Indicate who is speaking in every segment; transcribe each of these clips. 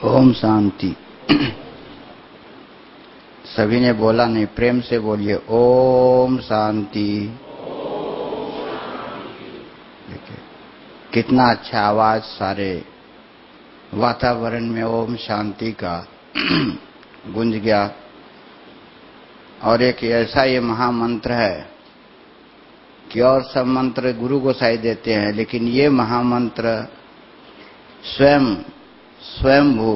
Speaker 1: ओम शांति। सभी ने बोला नहीं, प्रेम से बोलिए ओम शांति। देखिए कितना अच्छा आवाज सारे वातावरण में ओम शांति का गूंज गया। और एक ऐसा ये महामंत्र है कि और सब मंत्र गुरु गोसाई देते हैं, लेकिन ये महामंत्र स्वयंभू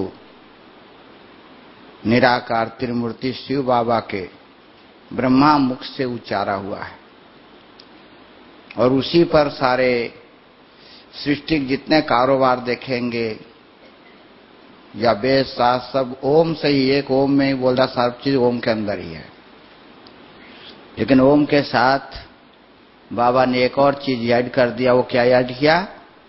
Speaker 1: निराकार त्रिमूर्ति शिव बाबा के ब्रह्मा मुख से उच्चारा हुआ है और उसी पर सारे सृष्टि जितने कारोबार देखेंगे या वेद शास्त्र सब ओम से ही, एक ओम में ही बोल रहा, सब चीज ओम के अंदर ही है। लेकिन ओम के साथ बाबा ने एक और चीज ऐड कर दिया। वो क्या ऐड किया?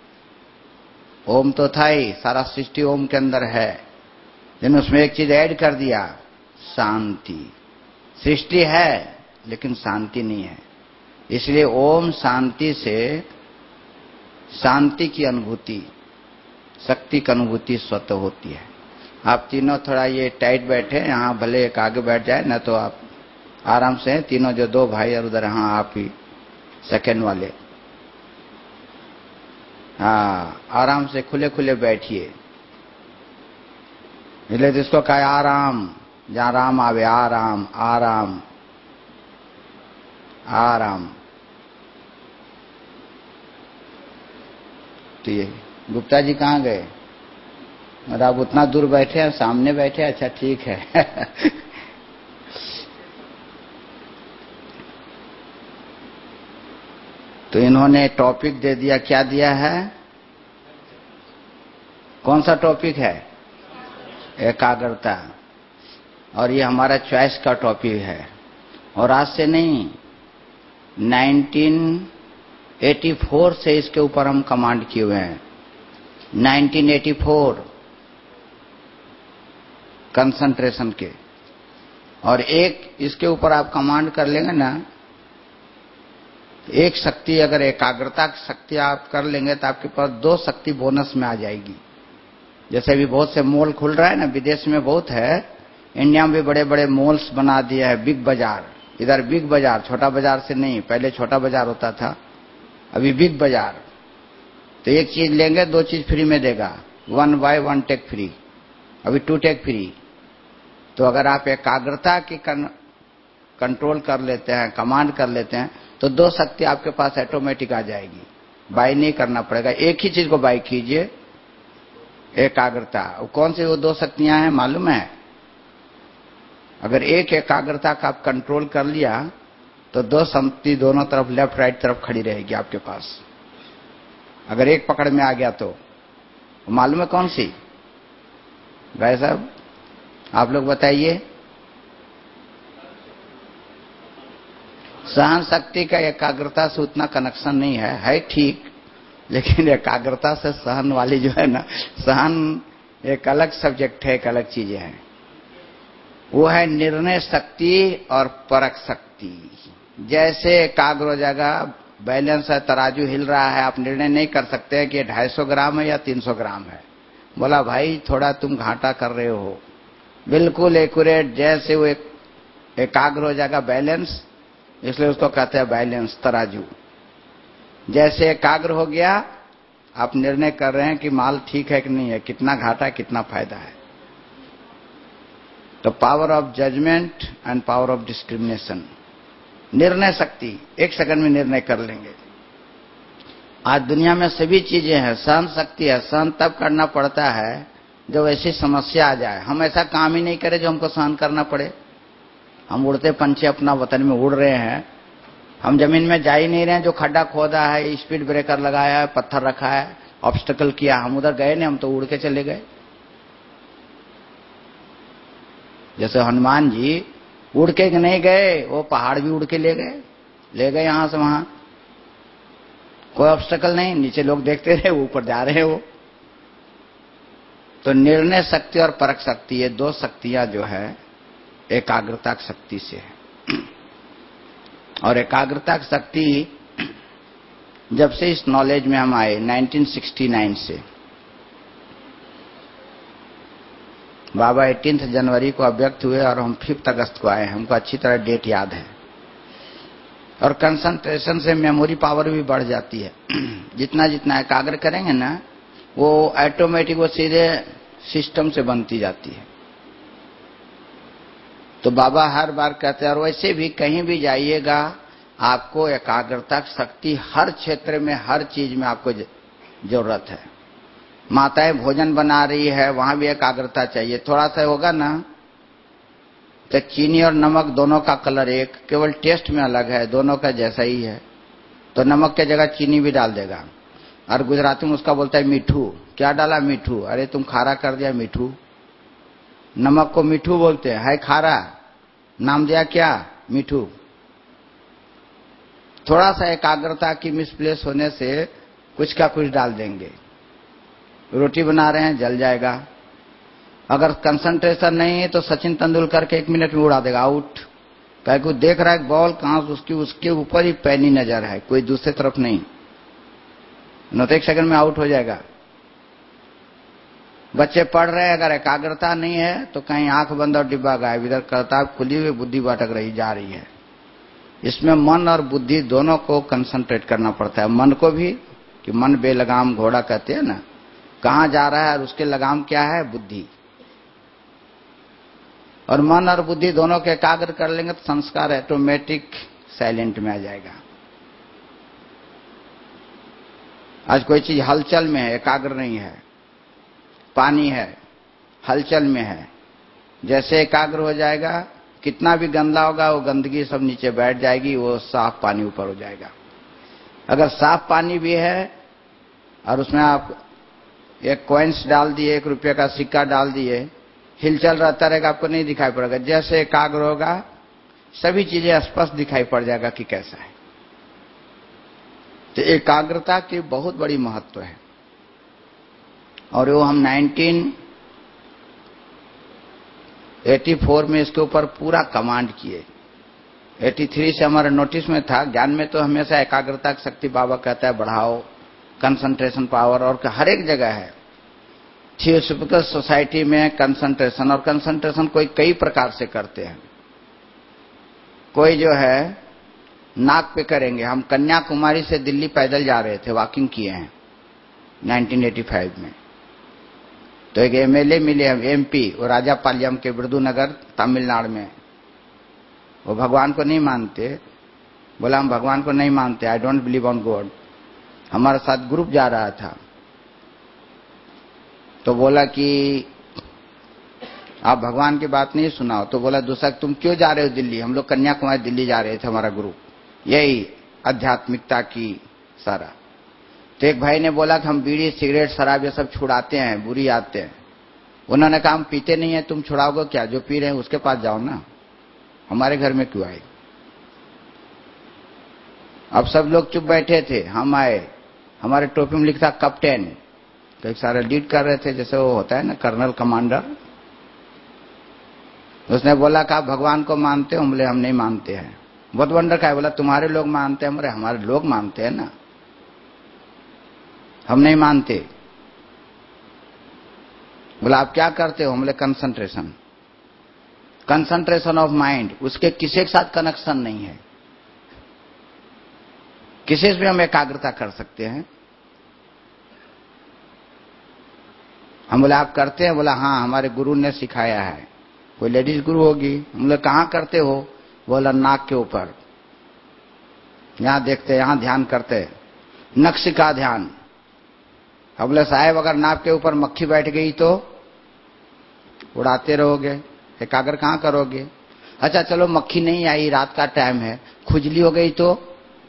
Speaker 1: ओम तो था ही, सारा सृष्टि ओम के अंदर है, लेकिन उसमें एक चीज ऐड कर दिया, शांति। सृष्टि है लेकिन शांति नहीं है, इसलिए ओम शांति से शांति की अनुभूति, शक्ति की अनुभूति स्वतः होती है। आप तीनों थोड़ा ये टाइट बैठे, यहाँ भले एक आगे बैठ जाए, न तो आप आराम से तीनों, जो दो भाई और उधर, हाँ आप ही सेकंड वाले, हाँ आराम से खुले खुले बैठिए। इसलिए जिसको कहे आराम, जहां राम आवे, आराम आराम आराम। तो ये गुप्ता जी कहाँ गए? और आप उतना दूर बैठे हैं, सामने बैठे, अच्छा ठीक है। तो इन्होंने टॉपिक दे दिया, क्या दिया है? कौन सा टॉपिक है? एकाग्रता। और ये हमारा चॉइस का टॉपिक है। और आज से नहीं, 1984 से इसके ऊपर हम कमांड किए हुए हैं। 1984 कंसंट्रेशन के। और एक इसके ऊपर आप कमांड कर लेंगे ना, एक शक्ति, अगर एकाग्रता की शक्ति आप कर लेंगे तो आपके पास दो शक्ति बोनस में आ जाएगी। जैसे भी बहुत से मॉल खुल रहा है ना, विदेश में बहुत है, इंडिया में भी बड़े बड़े मॉल्स बना दिया है। बिग बाजार, इधर बिग बाजार, छोटा बाजार से नहीं, पहले छोटा बाजार होता था, अभी बिग बाजार। तो एक चीज लेंगे, दो चीज फ्री में देगा, 1 बाय 1 टेक फ्री, अभी 2 टेक फ्री। तो अगर आप एकाग्रता की कंट्रोल कर लेते हैं, कमांड कर लेते हैं, तो दो शक्ति आपके पास ऑटोमेटिक आ जाएगी, बाय नहीं करना पड़ेगा। एक ही चीज को बाय कीजिए, एकाग्रता। कौन सी वो दो शक्तियां हैं मालूम है? अगर एक एकाग्रता का आप कंट्रोल कर लिया तो दो शक्ति दोनों तरफ, लेफ्ट राइट तरफ खड़ी रहेगी आपके पास। अगर एक पकड़ में आ गया तो मालूम है कौन सी? भाई साहब आप लोग बताइए। सहन शक्ति का एकाग्रता से उतना कनेक्शन नहीं है ठीक, लेकिन एकाग्रता से सहन वाली जो है ना, सहन एक अलग सब्जेक्ट है, एक अलग चीजें हैं। वो है निर्णय शक्ति और परख शक्ति। जैसे एकाग्र हो जाएगा, बैलेंस है, तराजू हिल रहा है, आप निर्णय नहीं कर सकते कि 250 ग्राम है या 300 ग्राम है। बोला भाई थोड़ा तुम घाटा कर रहे हो, बिल्कुल एक्यूरेट। जैसे वो एकाग्र हो जाएगा, बैलेंस, इसलिए उसको कहते हैं बैलेंस, तराजू। जैसे एकाग्र हो गया, आप निर्णय कर रहे हैं कि माल ठीक है कि नहीं है, कितना घाटा है, कितना फायदा है। तो power of judgement and power of discrimination, निर्णय शक्ति, एक सेकंड में निर्णय कर लेंगे। आज दुनिया में सभी चीजें हैं, सहन शक्ति है। सहन तब करना पड़ता है जब ऐसी समस्या आ जाए। हम ऐसा काम ही नहीं करें जो हमको सहन करना पड़े। हम उड़ते पंछी अपना वतन में उड़ रहे हैं, हम जमीन में जा ही नहीं रहे हैं। जो खड्डा खोदा है, स्पीड ब्रेकर लगाया है, पत्थर रखा है, ऑब्स्टेकल किया, हम उधर गए नहीं, हम तो उड़ के चले गए। जैसे हनुमान जी उड़ के नहीं गए, वो पहाड़ भी उड़ के ले गए यहां से वहां। कोई ऑब्स्टेकल नहीं, नीचे लोग देखते रहे, ऊपर जा रहे हैं वो। तो निर्णय शक्ति और परख शक्ति, ये दो शक्तियां जो है एकाग्रता की शक्ति से है। और एकाग्रता की शक्ति जब से इस नॉलेज में हम आए 1969 से, बाबा 18 जनवरी को अव्यक्त हुए और हम 5 अगस्त को आए। हमको अच्छी तरह डेट याद है। और कंसंट्रेशन से मेमोरी पावर भी बढ़ जाती है। जितना जितना एकाग्र करेंगे ना, वो ऑटोमेटिक वो सीधे सिस्टम से बनती जाती है। तो बाबा हर बार कहते हैं, और वैसे भी कहीं भी जाइएगा आपको एकाग्रता शक्ति हर क्षेत्र में, हर चीज में आपको जरूरत है। माताएं भोजन बना रही है, वहां भी एकाग्रता चाहिए। थोड़ा सा होगा ना तो चीनी और नमक दोनों का कलर एक, केवल टेस्ट में अलग है, दोनों का जैसा ही है, तो नमक के जगह चीनी भी डाल देगा। और गुजराती में उसका बोलता है मीठू। क्या डाला? मीठू। अरे तुम खारा कर दिया मीठू। नमक को मीठू बोलते हैं, है खारा, नाम दिया क्या? मीठू। थोड़ा सा एकाग्रता की मिसप्लेस होने से कुछ का कुछ डाल देंगे। रोटी बना रहे हैं, जल जाएगा। अगर कंसंट्रेशन नहीं है तो सचिन तेंदुलकर के 1 मिनट में उड़ा देगा, आउट। कहीं को देख रहा है बॉल कहां, उसके ऊपर ही पैनी नजर है, कोई दूसरी तरफ नहीं, न तो 1 सेकंड में आउट हो जाएगा। बच्चे पढ़ रहे हैं, अगर एकाग्रता नहीं है तो कहीं आंख बंद और डिब्बा गायब, इधर करताब खुली हुई, बुद्धि भटक रही जा रही है। इसमें मन और बुद्धि दोनों को कंसंट्रेट करना पड़ता है। मन को भी, कि मन बेलगाम घोड़ा कहते हैं ना, कहां जा रहा है और उसके लगाम क्या है? बुद्धि। और मन और बुद्धि दोनों के एकाग्र कर लेंगे तो संस्कार ऑटोमेटिक साइलेंट में आ जाएगा। आज कोई चीज हलचल में है, एकाग्र नहीं है। पानी है, हलचल में है, जैसे एकाग्र हो जाएगा, कितना भी गंदा होगा वो गंदगी सब नीचे बैठ जाएगी, वो साफ पानी ऊपर हो जाएगा। अगर साफ पानी भी है और उसमें आप एक कॉइन्स डाल दिए, 1 रुपये का सिक्का डाल दिए, हिलचल रहता रहेगा, आपको नहीं दिखाई पड़ेगा। जैसे एकाग्र होगा सभी चीजें स्पष्ट दिखाई पड़ जाएगा कि कैसा है। तो एकाग्रता की बहुत बड़ी महत्व है। और वो हम 1984 में इसके ऊपर पूरा कमांड किए। 83 से हमारे नोटिस में था। ज्ञान में तो हमेशा एकाग्रता की शक्ति बाबा कहता है बढ़ाओ, कंसंट्रेशन पावर, और हर एक जगह है। थियोसॉफिकल सोसाइटी में कंसंट्रेशन, और कंसंट्रेशन कोई कई प्रकार से करते हैं। कोई जो है नाक पे करेंगे। हम कन्याकुमारी से दिल्ली पैदल जा रहे थे, वॉकिंग किए हैं 1985 में। तो एक एमएलए मिले, एमपी, वो राजापालयम के विरुदुनगर तमिलनाडु में। वो भगवान को नहीं मानते। बोला हम भगवान को नहीं मानते, I don't believe on God. हमारे साथ ग्रुप जा रहा था। तो बोला कि आप भगवान की बात नहीं सुनाओ। तो बोला दूसरा, तुम क्यों जा रहे हो दिल्ली? हम लोग कन्याकुमारी दिल्ली जा रहे थे, हमारा ग्रुप, यही आध्यात्मिकता की सारा। तो एक भाई ने बोला कि हम बीड़ी सिगरेट शराब ये सब छुड़ाते हैं, बुरी आते हैं। उन्होंने कहा हम पीते नहीं है, तुम छुड़ाओगे क्या? जो पी रहे हैं उसके पास जाओ ना, हमारे घर में क्यों आए? अब सब लोग चुप बैठे थे, हम आए। हमारे टोपी में लिखा कैप्टन, तो एक सारे लीड कर रहे थे, जैसे वो होता है ना कर्नल कमांडर। उसने बोला कि आप भगवान को मानते हो? बोले हम नहीं मानते हैं। बहुत वंडर का है। बोला तुम्हारे लोग मानते हैं? बोले हमारे लोग मानते हैं ना, हम नहीं मानते। बोला आप क्या करते हो? बोले कंसंट्रेशन, कंसंट्रेशन ऑफ माइंड। उसके किसी के साथ कनेक्शन नहीं है, किसी से भी हम एकाग्रता कर सकते हैं। हम बोले आप करते हैं? बोला हाँ, हमारे गुरु ने सिखाया है। कोई लेडीज गुरु होगी। हम बोले कहाँ करते हो? बोला नाक के ऊपर, यहां देखते, यहां ध्यान करते, नक्श का ध्यान। हम बोले साहब अगर नाक के ऊपर मक्खी बैठ गई तो उड़ाते रहोगे, एकाग्र कहां करोगे? अच्छा चलो मक्खी नहीं आई, रात का टाइम है, खुजली हो गई तो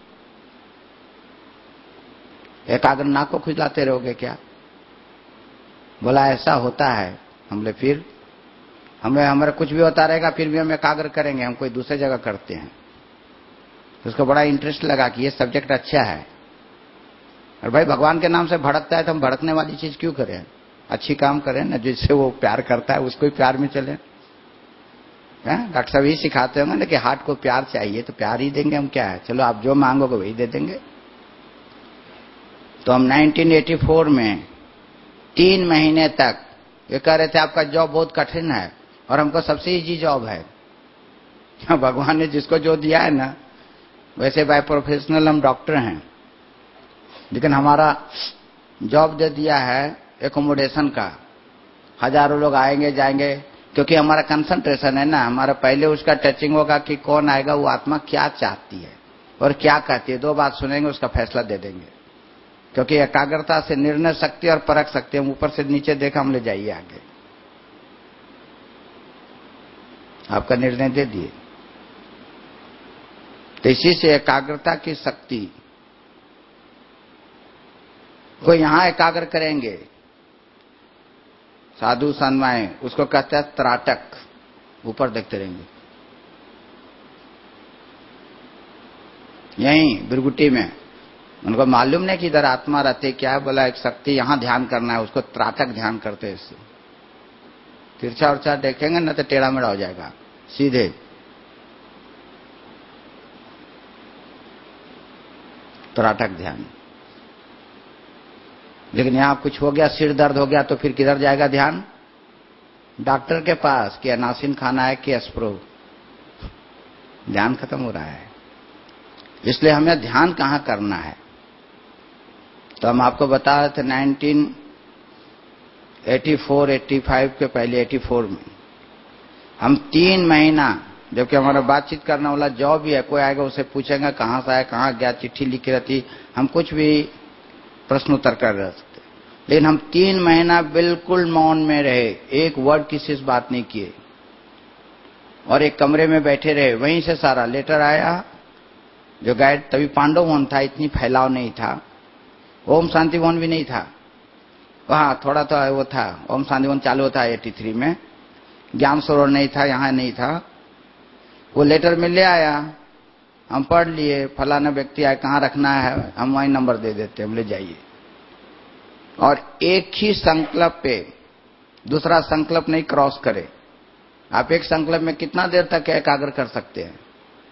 Speaker 1: एकाग्र नाक को खुजलाते रहोगे क्या? बोला ऐसा होता है। हम बोले फिर हमारा कुछ भी होता रहेगा फिर भी हम एकाग्र करेंगे, हम कोई दूसरे जगह करते हैं। तो उसको बड़ा इंटरेस्ट लगा कि ये सब्जेक्ट अच्छा है। और भाई भगवान के नाम से भड़कता है तो हम भड़कने वाली चीज क्यों करें? अच्छी काम करें ना, जिससे वो प्यार करता है उसको ही प्यार में चले। डॉक्टर साहब ही सिखाते होंगे ना कि हार्ट को प्यार चाहिए, तो प्यार ही देंगे हम, क्या है, चलो आप जो मांगोगे वही दे देंगे। तो हम 1984 में 3 महीने तक ये कह रहे थे आपका जॉब बहुत कठिन है और हमको सबसे इजी जॉब है। भगवान ने जिसको जो दिया है ना, वैसे बाय प्रोफेशनल हम डॉक्टर हैं, लेकिन हमारा जॉब दे दिया है एकोमोडेशन का। हजारों लोग आएंगे जाएंगे, क्योंकि हमारा कंसंट्रेशन है ना, हमारा पहले उसका टचिंग होगा कि कौन आएगा, वो आत्मा क्या चाहती है और क्या कहती है। दो बात सुनेंगे, उसका फैसला दे देंगे। क्योंकि एकाग्रता से निर्णय शक्ति और परख शक्ति, हम ऊपर से नीचे देखा, हम ले जाइए आगे। आपका निर्णय दे दिए। तो इसी से एकाग्रता की शक्ति को यहां एकाग्र करेंगे। साधु संतमाएं उसको कहते हैं त्राटक, ऊपर देखते रहेंगे। यहीं बिरगुटी में उनको मालूम नहीं कि इधर आत्मा रहते क्या है, बोला एक शक्ति यहां ध्यान करना है, उसको त्राटक ध्यान करते हैं। इससे तिरछा उर्छा देखेंगे ना तो टेढ़ा मेढ़ा हो जाएगा, सीधे। त्राटक ध्यान। लेकिन यहां कुछ हो गया, सिर दर्द हो गया, तो फिर किधर जाएगा ध्यान? डॉक्टर के पास कि अनासिन खाना है कि एस्प्रो। ध्यान खत्म हो रहा है। इसलिए हमें ध्यान कहां करना है? तो हम आपको बता रहे थे 1984-85 के पहले 84 में हम 3 महीना, जबकि हमारा बातचीत करने वाला जॉब भी है, कोई आएगा उसे पूछेंगे कहां से आया, कहां गया, चिट्ठी लिखी रहती, हम कुछ भी प्रश्न उत्तर कर रह सकते। लेकिन हम 3 महीना बिल्कुल मौन में रहे, एक वर्ड किसी से बात नहीं किए और एक कमरे में बैठे रहे। वहीं से सारा लेटर आया जो गाइड, तभी पांडव भवन था, इतनी फैलाव नहीं था, ओम शांति भवन भी नहीं था। वहां थोड़ा तो वो था, ओम शांति भवन चालू होता है 83 में, ज्ञान सरोवर नहीं था, यहां नहीं था। वो लेटर में ले आया, हम पढ़ लिए, फलाना व्यक्ति आए, कहाँ रखना है, हम वहीं नंबर दे देते, हम ले जाइए। और एक ही संकल्प पे दूसरा संकल्प नहीं क्रॉस करे। आप एक संकल्प में कितना देर तक एकाग्र कर सकते हैं?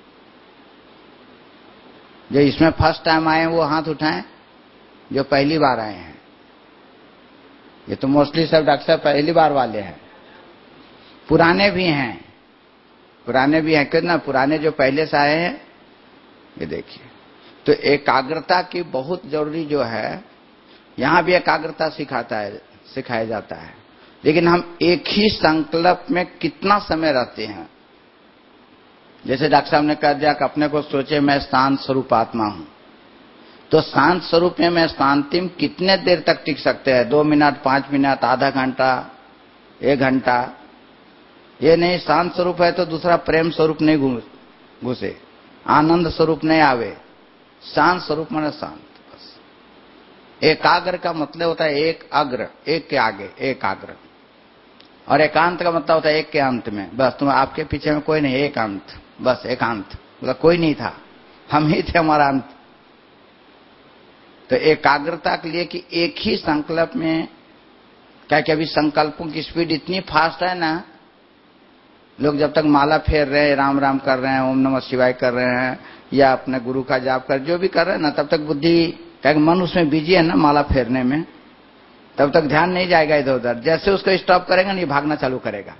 Speaker 1: जो इसमें फर्स्ट टाइम आए हैं वो हाथ उठाएं, जो पहली बार आए हैं। ये तो मोस्टली सब डॉक्टर साहब पहली बार वाले हैं। पुराने भी हैं, पुराने भी हैं, कितना पुराने जो पहले से आए हैं, ये देखिए। तो एकाग्रता की बहुत जरूरी जो है, यहां भी एकाग्रता सिखाया जाता है। लेकिन हम एक ही संकल्प में कितना समय रहते हैं? जैसे डॉक्टर साहब ने कह दिया कि अपने को सोचे मैं शांत स्वरूप आत्मा हूं, तो शांत स्वरूप में मैं शांति में कितने देर तक टिक सकते हैं? 2 मिनट, 5 मिनट, आधा घंटा, 1 घंटा? ये नहीं, शांत स्वरूप है तो दूसरा प्रेम स्वरूप नहीं घुसे, आनंद स्वरूप नहीं आवे। शांत स्वरूप माने शांत, बस। एकाग्र का मतलब होता है एक अग्र, एक के आगे एकाग्र, और एकांत का मतलब होता है एक के अंत में। बस तुम आपके पीछे में कोई नहीं, एकांत, बस एकांत, मतलब कोई नहीं था, हम ही थे, हमारा अंत। तो एकाग्रता के लिए कि एक ही संकल्प में, क्या कि अभी संकल्पों की स्पीड इतनी फास्ट है ना, लोग जब तक माला फेर रहे हैं, राम राम कर रहे हैं, ओम नमः शिवाय कर रहे हैं, या अपने गुरु का जाप कर, जो भी कर रहे हैं ना, तब तक बुद्धि, क्या कि मन उसमें बिजी है ना माला फेरने में, तब तक ध्यान नहीं जाएगा इधर उधर। जैसे उसको स्टॉप करेगा नहीं, भागना चालू करेगा।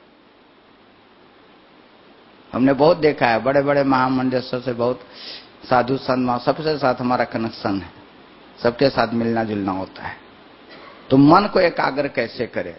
Speaker 1: हमने बहुत देखा है, बड़े बड़े महामंडलेश्वर से बहुत साधु संत, सबके साथ हमारा कनेक्शन है, सबके साथ मिलना जुलना होता है। तो मन को एकाग्र कैसे करें?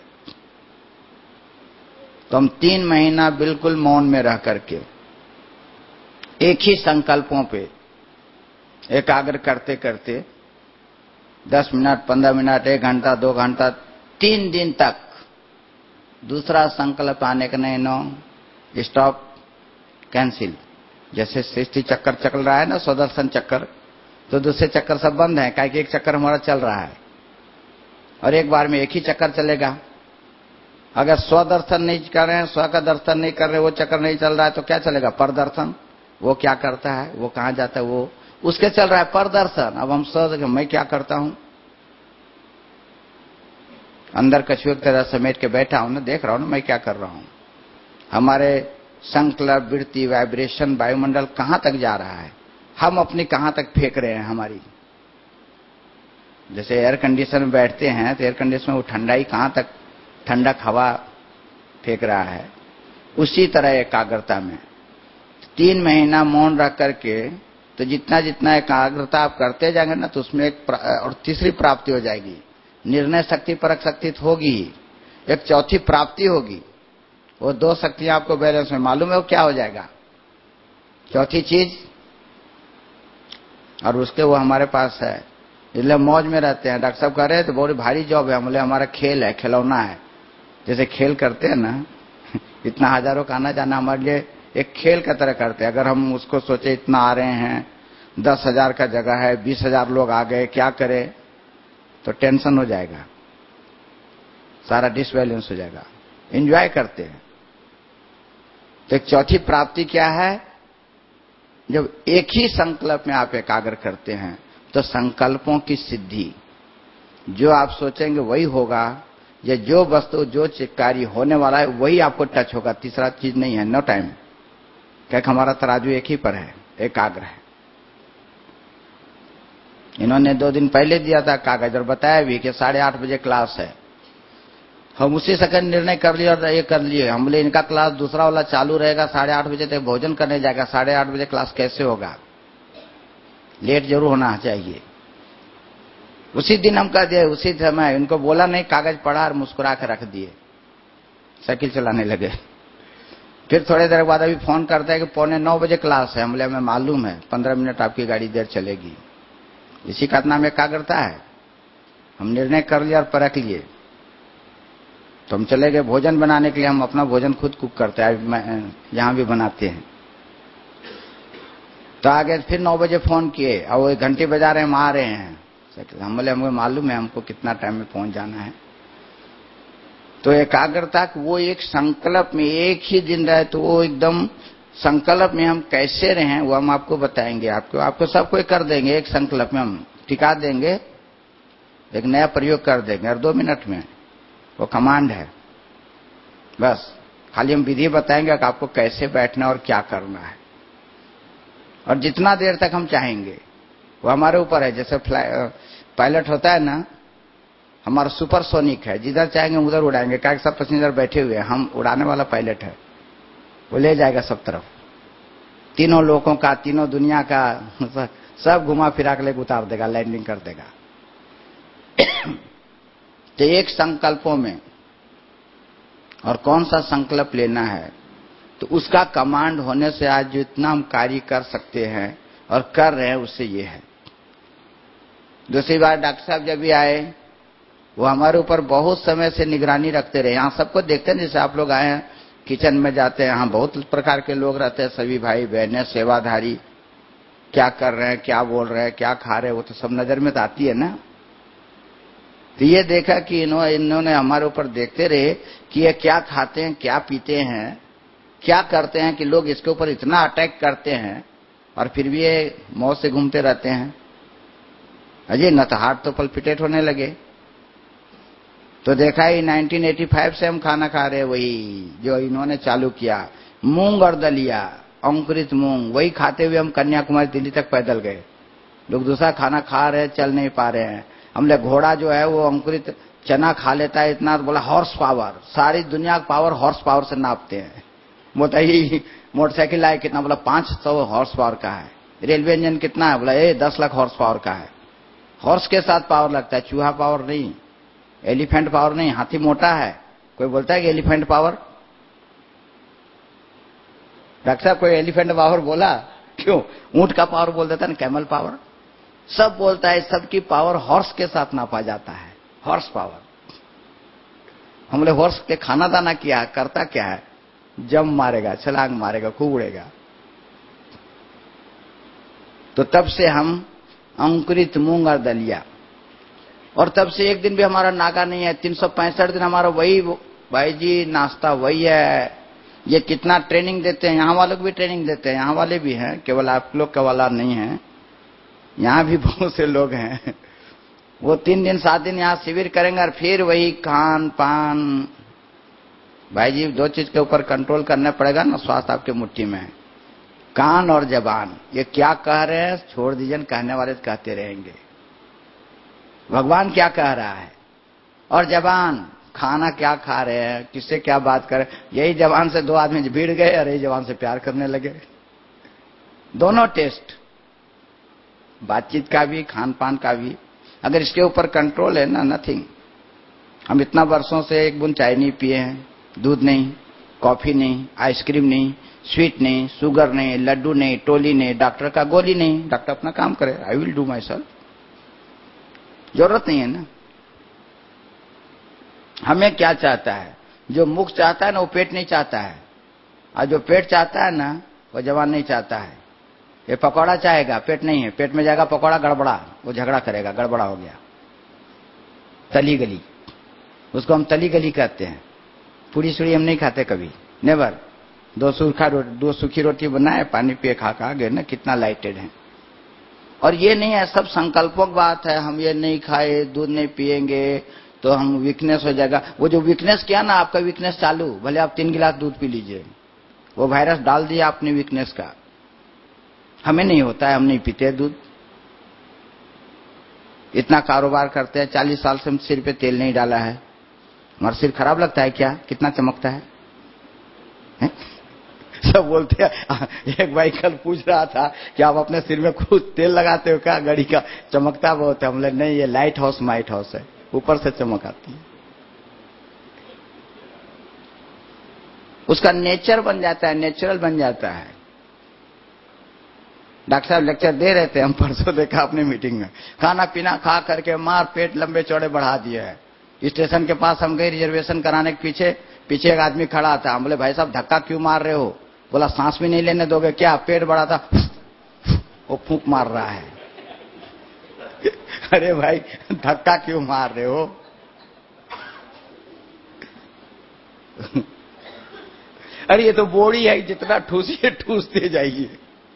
Speaker 1: तो हम 3 महीना बिल्कुल मौन में रह करके एक ही संकल्पों पे एकाग्र करते करते 10 मिनट, 15 मिनट, 1 घंटा, 2 घंटा, 3 दिन तक दूसरा संकल्प आने का नहीं, नो, स्टॉप, कैंसिल। जैसे सृष्टि चक्कर चल रहा है ना, स्वदर्शन चक्कर, तो दूसरे चक्कर सब बंद है, काहे कि एक चक्कर हमारा चल रहा है और एक बार में एक ही चक्कर चलेगा। अगर स्वदर्शन नहीं कर रहे हैं, स्व का दर्शन नहीं कर रहे, वो चक्कर नहीं चल रहा है, तो क्या चलेगा? परदर्शन। वो क्या करता है, वो कहां जाता है, वो उसके चल रहा है परदर्शन। अब हम स्व, मैं क्या करता हूं, अंदर कछुए की तरह समेट के बैठा हूं ना, देख रहा हूं ना मैं क्या कर रहा हूं। हमारे संकल्प, वृत्ति, वाइब्रेशन, वायुमंडल कहां तक जा रहा है, हम अपनी कहां तक फेंक रहे हैं हमारी। जैसे एयर कंडीशन में बैठते हैं तो एयर कंडीशन में वो ठंडाई कहां तक ठंडक हवा फेंक रहा है, उसी तरह एकाग्रता में 3 महीना मौन रख करके तो जितना जितना एकाग्रता आप करते जाएंगे ना, तो उसमें एक और तीसरी प्राप्ति हो जाएगी, निर्णय शक्ति परख शक्ति होगी ही, एक चौथी प्राप्ति होगी। वो 2 शक्तियां आपको बैलेंस में मालूम है वो क्या हो जाएगा चौथी चीज, और उसके वो हमारे पास है, इसलिए मौज में रहते हैं। डॉक्टर साहब कह रहे हैं तो बहुत भारी जॉब है, हम बोले हमारा खेल है, खिलौना है, जैसे खेल करते हैं ना इतना हजारों का आना जाना हमारे लिए एक खेल का तरह करते हैं। अगर हम उसको सोचे इतना आ रहे हैं, 10,000 का जगह है, 20,000 लोग आ गए, क्या करें, तो टेंशन हो जाएगा, सारा डिसबैलेंस हो जाएगा। एंजॉय करते हैं। तो एक चौथी प्राप्ति क्या है, जब एक ही संकल्प में आप एकाग्र करते हैं तो संकल्पों की सिद्धि, जो आप सोचेंगे वही होगा, या जो वस्तु जो कार्य होने वाला है वही आपको टच होगा, तीसरा चीज नहीं है, नो टाइम। क्या हमारा तराजू एक ही पर है, एकाग्र है। इन्होंने 2 दिन पहले दिया था कागज और बताया भी कि 8:30 बजे क्लास है। हम उसी सेकंड निर्णय कर लिए और ये कर लिए, हम बोले इनका क्लास दूसरा वाला चालू रहेगा, 8:30 बजे तक भोजन करने जाएगा, 8:30 बजे क्लास कैसे होगा, लेट जरूर होना चाहिए। उसी दिन हम कह दिए, उसी समय इनको बोला नहीं, कागज पढ़ा और मुस्कुरा कर रख दिए, साइकिल चलाने लगे। फिर थोड़ी देर बाद अभी फोन करता है कि 8:45 बजे क्लास है। हम बोले हमें मालूम है, 15 मिनट आपकी गाड़ी देर चलेगी। इसी का नाम एकाग्रता है। हम निर्णय कर लिया और परख लिए, तो हम चले गए भोजन बनाने के लिए। हम अपना भोजन खुद कुक करते हैं, यहां भी बनाते हैं। तो आगे फिर 9 बजे फोन किए और वो 1 घंटे बजा रहे हैं, हम आ रहे हैं। हम बोले हमको मालूम है हमको कितना टाइम में पहुंच जाना है। तो एकाग्रता वो एक संकल्प में एक ही दिन रहे, तो वो एकदम संकल्प में हम कैसे रहें वो हम आपको बताएंगे। आपको सब कोई कर देंगे, एक संकल्प में हम टिका देंगे, एक नया प्रयोग कर देंगे और 2 मिनट में। वो कमांड है, बस खाली हम विधि बताएंगे कि आपको कैसे बैठना और क्या करना है, और जितना देर तक हम चाहेंगे वो हमारे ऊपर है। जैसे पायलट होता है ना, हमारा सुपरसोनिक है, जिधर चाहेंगे उधर उड़ाएंगे, क्या सब पैसेंजर बैठे हुए हैं, हम उड़ाने वाला पायलट है, वो ले जाएगा सब तरफ, तीनों लोगों का, तीनों दुनिया का सब घुमा फिरा के लेकर उतार देगा, लैंडिंग कर देगा। तो एक संकल्पों में, और कौन सा संकल्प लेना है, तो उसका कमांड होने से आज जितना हम कार्य कर सकते हैं और कर रहे हैं उससे ये है। दूसरी बार डॉक्टर साहब जब भी आए, वो हमारे ऊपर बहुत समय से निगरानी रखते रहे। यहाँ सबको देखते हैं, जैसे आप लोग आए हैं, किचन में जाते हैं, यहाँ बहुत प्रकार के लोग रहते हैं, सभी भाई बहनें, सेवाधारी, क्या कर रहे हैं, क्या बोल रहे हैं, क्या खा रहे हैं, वो तो सब नजर में तो आती है ना। तो ये देखा कि इन्होंने हमारे ऊपर देखते रहे कि ये क्या खाते हैं, क्या पीते हैं, क्या करते हैं, कि लोग इसके ऊपर इतना अटैक करते हैं और फिर भी ये मौज से घूमते रहते हैं। अजय न तो हार्ट तो पल्पिटेट होने लगे। तो देखा ही 1985 से हम खाना खा रहे हैं, वही जो इन्होंने चालू किया, मूंग और दलिया, अंकुरित मूंग, वही खाते हुए हम कन्याकुमारी दिल्ली तक पैदल गए। लोग दूसरा खाना खा रहे हैं, चल नहीं पा रहे हैं। हमने घोड़ा जो है वो अंकुरित चना खा लेता है इतना, तो बोला हॉर्स पावर, सारी दुनिया का पावर हॉर्स पावर से नापते हैं। बताइए मोटरसाइकिल आए कितना, बोला 500 हॉर्स पावर का है। रेलवे इंजन कितना है, बोला 10 लाख हॉर्स पावर का है। हॉर्स के साथ पावर लगता है, चूहा पावर नहीं, एलिफेंट पावर नहीं। हाथी मोटा है, कोई बोलता है कि एलिफेंट पावर? डॉक्टर साहब कोई एलिफेंट पावर बोला? क्यों? ऊंट का पावर बोल देता है ना, कैमल पावर, सब बोलता है। सबकी पावर हॉर्स के साथ नापा जाता है, हॉर्स पावर। हम लोग हॉर्स के खाना दाना किया, करता क्या है, जम मारेगा, छलांग मारेगा, खूब उड़ेगा। तो तब से हम अंकुरित मूंग और दलिया, और तब से एक दिन भी हमारा नागा नहीं है। 365 दिन हमारा वही, भाई जी नाश्ता वही है। ये कितना ट्रेनिंग देते हैं, यहाँ वालों को भी ट्रेनिंग देते हैं, यहाँ वाले भी हैं, केवल आप लोग का वाला नहीं है, यहाँ भी बहुत से लोग हैं। वो 3 दिन 7 दिन यहाँ शिविर करेंगे और फिर वही खान पान। भाई जी 2 चीज के ऊपर कंट्रोल करना पड़ेगा ना, स्वास्थ्य आपके मुट्ठी में है, कान और जबान। ये क्या कह रहे हैं छोड़ दीजिए, कहने वाले कहते रहेंगे। भगवान क्या कह रहा है, और जबान खाना क्या खा रहे हैं, किससे क्या बात कर रहे हैं। यही जवान से दो आदमी भिड़ गए और यही जवान से प्यार करने लगे। दोनों टेस्ट, बातचीत का भी, खान पान का भी। अगर इसके ऊपर कंट्रोल है ना, नथिंग। हम इतना वर्षों से एक बूंद चाय नहीं पिए हैं, दूध नहीं, कॉफी नहीं, आइसक्रीम नहीं, स्वीट नहीं, शुगर नहीं, लड्डू नहीं, टोली नहीं, डॉक्टर का गोली नहीं। डॉक्टर अपना काम करे, I will do myself. जरूरत नहीं है ना। हमें क्या चाहता है? जो मुख चाहता है ना, वो पेट नहीं चाहता है, और जो पेट चाहता है ना, वो जवान नहीं चाहता है। ये पकौड़ा चाहेगा, पेट नहीं है, पेट में जाएगा पकौड़ा, गड़बड़ा, वो झगड़ा करेगा, गड़बड़ा हो गया। तली गली, उसको हम तली गली कहते हैं। पूरी सूरी हम नहीं खाते कभी, नेवर। दो सूखी रोटी बनाए, पानी पिए, खा गए ना, कितना लाइटेड है। और ये नहीं है, सब संकल्पों की बात है। हम ये नहीं खाए, दूध नहीं पिएंगे तो हम वीकनेस हो जाएगा। वो जो वीकनेस किया ना, आपका वीकनेस चालू, भले आप 3 गिलास दूध पी लीजिए, वो वायरस डाल दिया आपने वीकनेस का। हमें नहीं होता है, हम नहीं पीते दूध। इतना कारोबार करते हैं, 40 साल से हम सिर पे तेल नहीं डाला है। हमारा सिर खराब लगता है क्या? कितना चमकता है? सब बोलते हैं। एक भाई कल पूछ रहा था कि आप अपने सिर में खुद तेल लगाते हो क्या? घड़ी का चमकता बहुत है। हमने नहीं, ये लाइट हाउस माइट हाउस है, ऊपर से चमक आती है। उसका नेचर बन जाता है, नेचुरल बन जाता है। डॉक्टर साहब लेक्चर दे रहे थे, हम परसों देखा अपनी मीटिंग में, खाना पीना खा करके मार पेट लंबे चौड़े बढ़ा दिए है। स्टेशन के पास हम गए रिजर्वेशन कराने के पीछे एक आदमी खड़ा था। हम बोले भाई साहब धक्का क्यों मार रहे हो? बोला सांस भी नहीं लेने दोगे क्या? पेट बड़ा था, वो फूंक मार रहा है। अरे भाई धक्का क्यों मार रहे हो? अरे ये तो बोड़ी है, जितना ठूसिए ठूसते जाइए।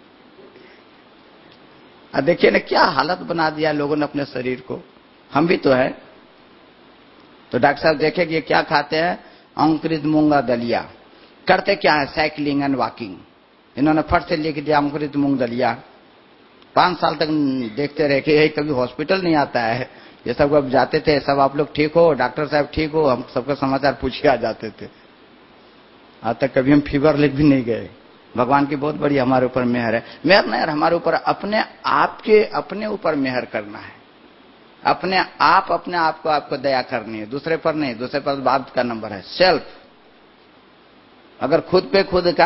Speaker 1: देखिए ना क्या हालत बना दिया लोगों ने अपने शरीर को। हम भी तो है। तो डॉक्टर साहब देखे कि ये क्या खाते हैं? अंकुरित मूंगा दलिया। करते क्या है? Cycling and walking. इन्होंने फट से लिख दिया अंकुरित मूंग दलिया। 5 साल तक देखते रहे कि यही कभी हॉस्पिटल नहीं आता है। ये सब अब जाते थे, सब आप लोग ठीक हो, डॉक्टर साहब ठीक हो, हम सबका समाचार पूछ के आ जाते थे। आज तक कभी हम फीवर लेके भी नहीं गए। भगवान की बहुत बड़ी हमारे ऊपर मेहर है। मेहर नहीं, हमारे ऊपर अपने ऊपर मेहर करना है। अपने आप को आपको दया करनी है, दूसरे पर नहीं। दूसरे पर बात का नंबर है सेल्फ। अगर खुद पे खुद का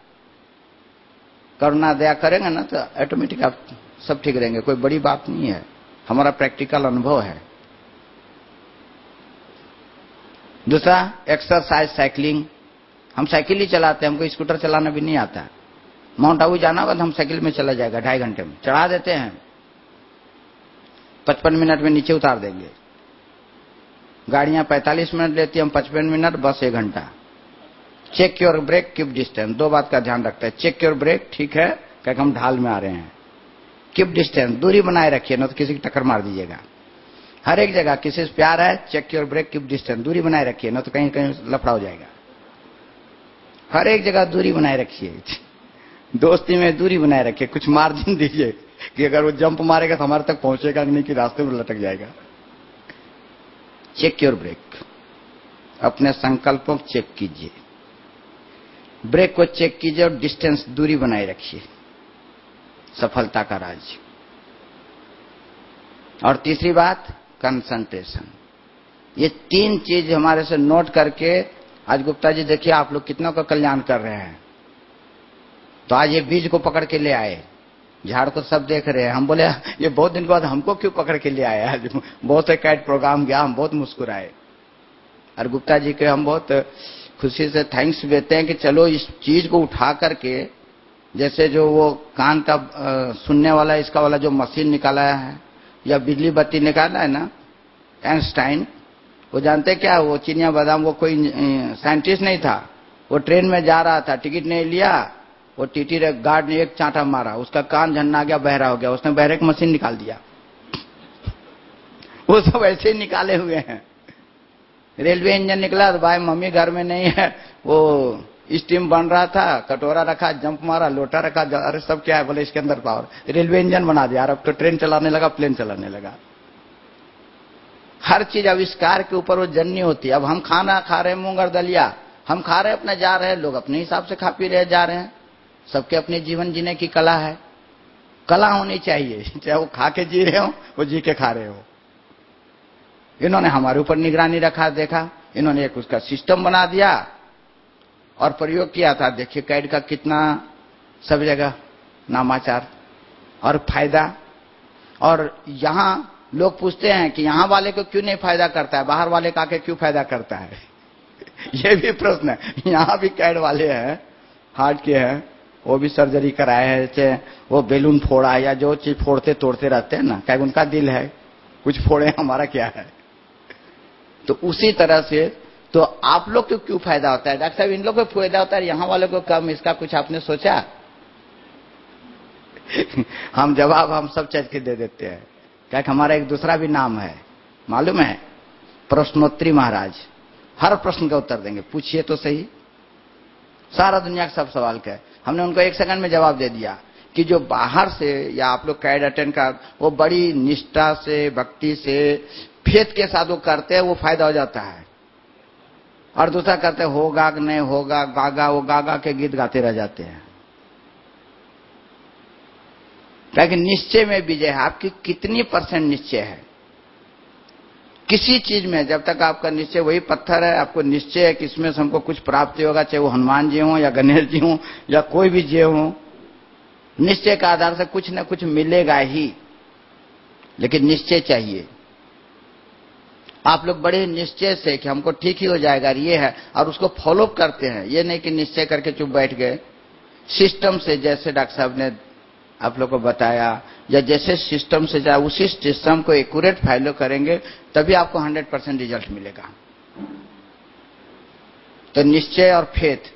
Speaker 1: करुणा दया करेंगे ना, तो ऑटोमेटिक आप सब ठीक रहेंगे। कोई बड़ी बात नहीं है, हमारा प्रैक्टिकल अनुभव है। दूसरा एक्सरसाइज, साइकिलिंग। हम साइकिल ही चलाते हैं, हमको स्कूटर चलाना भी नहीं आता। माउंट आबू जाना होगा तो हम साइकिल में चला जाएगा, 2.5 घंटे में चढ़ा देते हैं, 55 मिनट में नीचे उतार देंगे। गाड़ियां 45 मिनट लेती है, हम 55 मिनट, बस 1 घंटा। Check your brake, keep distance. 2 बात का ध्यान रखता है। चेक योर ब्रेक, ठीक है, क्योंकि हम ढाल में आ रहे हैं। कीप डिस्टेंस, दूरी बनाए रखिए, ना तो किसी की टक्कर मार दीजिएगा। हर एक जगह किसी से प्यार है, check your brake, keep distance, दूरी बनाए रखिए, ना तो कहीं कहीं लफड़ा हो जाएगा। हर एक जगह दूरी बनाए रखिए। दोस्ती में दूरी बनाए रखिए, कुछ मार्जिन दीजिए कि अगर वो जंप मारेगा तो हमारे तक पहुंचेगा नहीं, कि रास्ते में लटक जाएगा। चेक योर ब्रेक, अपने संकल्पों को चेक कीजिए, ब्रेक को चेक कीजिए और डिस्टेंस, दूरी बनाए रखिए। सफलता का राज। और तीसरी बात कंसंट्रेशन। ये 3 चीज हमारे से नोट करके, आज गुप्ता जी देखिए आप लोग कितना का कल्याण कर रहे हैं। तो आज ये बीज को पकड़ के ले आए, झाड़ को सब देख रहे हैं। हम बोले ये बहुत दिन के बाद हमको क्यों पकड़ के ले आया? आज बहुत एक प्रोग्राम गया, हम बहुत मुस्कुराए। और गुप्ता जी के हम बहुत खुशी से थैंक्स देते हैं कि चलो इस चीज को उठा करके, जैसे जो वो कान का सुनने वाला, इसका वाला जो मशीन निकाला है, या बिजली बत्ती निकाला है ना आइंस्टाइन, वो जानते क्या, वो चिनिया बादाम, वो कोई साइंटिस्ट नहीं था। वो ट्रेन में जा रहा था, टिकट नहीं लिया, वो टीटी गार्ड ने एक चांटा मारा, उसका कान झन्ना गया, बहरा हो गया। उसने बहरे की मशीन निकाल दिया। वो सब ऐसे ही निकाले हुए हैं। रेलवे इंजन निकला तो भाई मम्मी घर में नहीं है, वो स्टीम बन रहा था, कटोरा रखा, जंप मारा, लोटा रखा, अरे सब क्या है? बोले इसके अंदर पावर। रेलवे इंजन बना दिया, अब तो ट्रेन चलाने लगा, प्लेन चलाने लगा। हर चीज आविष्कार के ऊपर वो जन्य होती है। अब हम खाना खा रहे हैं मूंग और दलिया, हम खा रहे हैं अपने, जा रहे हैं, लोग अपने हिसाब से खा पी रहे जा रहे हैं। सबके अपने जीवन जीने की कला है, कला होनी चाहिए, चाहे वो खा के जी रहे हो, वो जी के खा रहे हो। इन्होंने हमारे ऊपर निगरानी रखा, देखा, इन्होंने एक उसका सिस्टम बना दिया और प्रयोग किया था। देखिए कैड का कितना सब जगह नामाचार और फायदा। और यहां लोग पूछते हैं कि यहां वाले को क्यों नहीं फायदा करता है, बाहर वाले का के क्यों फायदा करता है। ये भी प्रश्न है। यहां भी कैड वाले हैं, हार्ट के हैं, वो भी सर्जरी कराए हैं, जैसे वो बेलून फोड़ा या जो चीज फोड़ते तोड़ते रहते हैं ना, क्या उनका दिल है, कुछ फोड़े, हमारा क्या है। तो उसी तरह से तो आप लोग को क्यों फायदा होता है डॉक्टर साहब, इन लोग को फायदा होता है, यहां वालों को कम, इसका कुछ आपने सोचा। हम जवाब हम सब चीज के दे देते हैं। क्या हमारा एक दूसरा भी नाम है मालूम है, प्रश्नोत्तरी महाराज। हर प्रश्न का उत्तर देंगे, पूछिए तो सही। सारा दुनिया के सब सवाल का हमने उनको 1 सेकंड में जवाब दे दिया कि जो बाहर से या आप लोग कैड अटेंड का वो बड़ी निष्ठा से, भक्ति से, फेथ के साथ वो करते हैं, वो फायदा हो जाता है। और दूसरा करते होगा कि नहीं होगा, गागा, वो गागा के गीत गाते रह जाते हैं। क्योंकि निश्चय में विजय है। आपकी कितनी % निश्चय है किसी चीज में? जब तक आपका निश्चय वही पत्थर है, आपको निश्चय है कि इसमें से हमको कुछ प्राप्ति होगा, चाहे वो हनुमान जी हो या गणेश जी हो या कोई भी जी हो, निश्चय का आधार से कुछ न कुछ मिलेगा ही। लेकिन निश्चय चाहिए। आप लोग बड़े निश्चय से कि हमको ठीक ही हो जाएगा, ये है, और उसको फॉलो करते हैं। ये नहीं कि निश्चय करके चुप बैठ गए। सिस्टम से, जैसे डॉक्टर साहब ने आप लोग को बताया, या जैसे सिस्टम से जाए, उसी सिस्टम को एक्यूरेट फॉलो करेंगे तभी आपको 100% रिजल्ट मिलेगा। तो निश्चय और फेथ,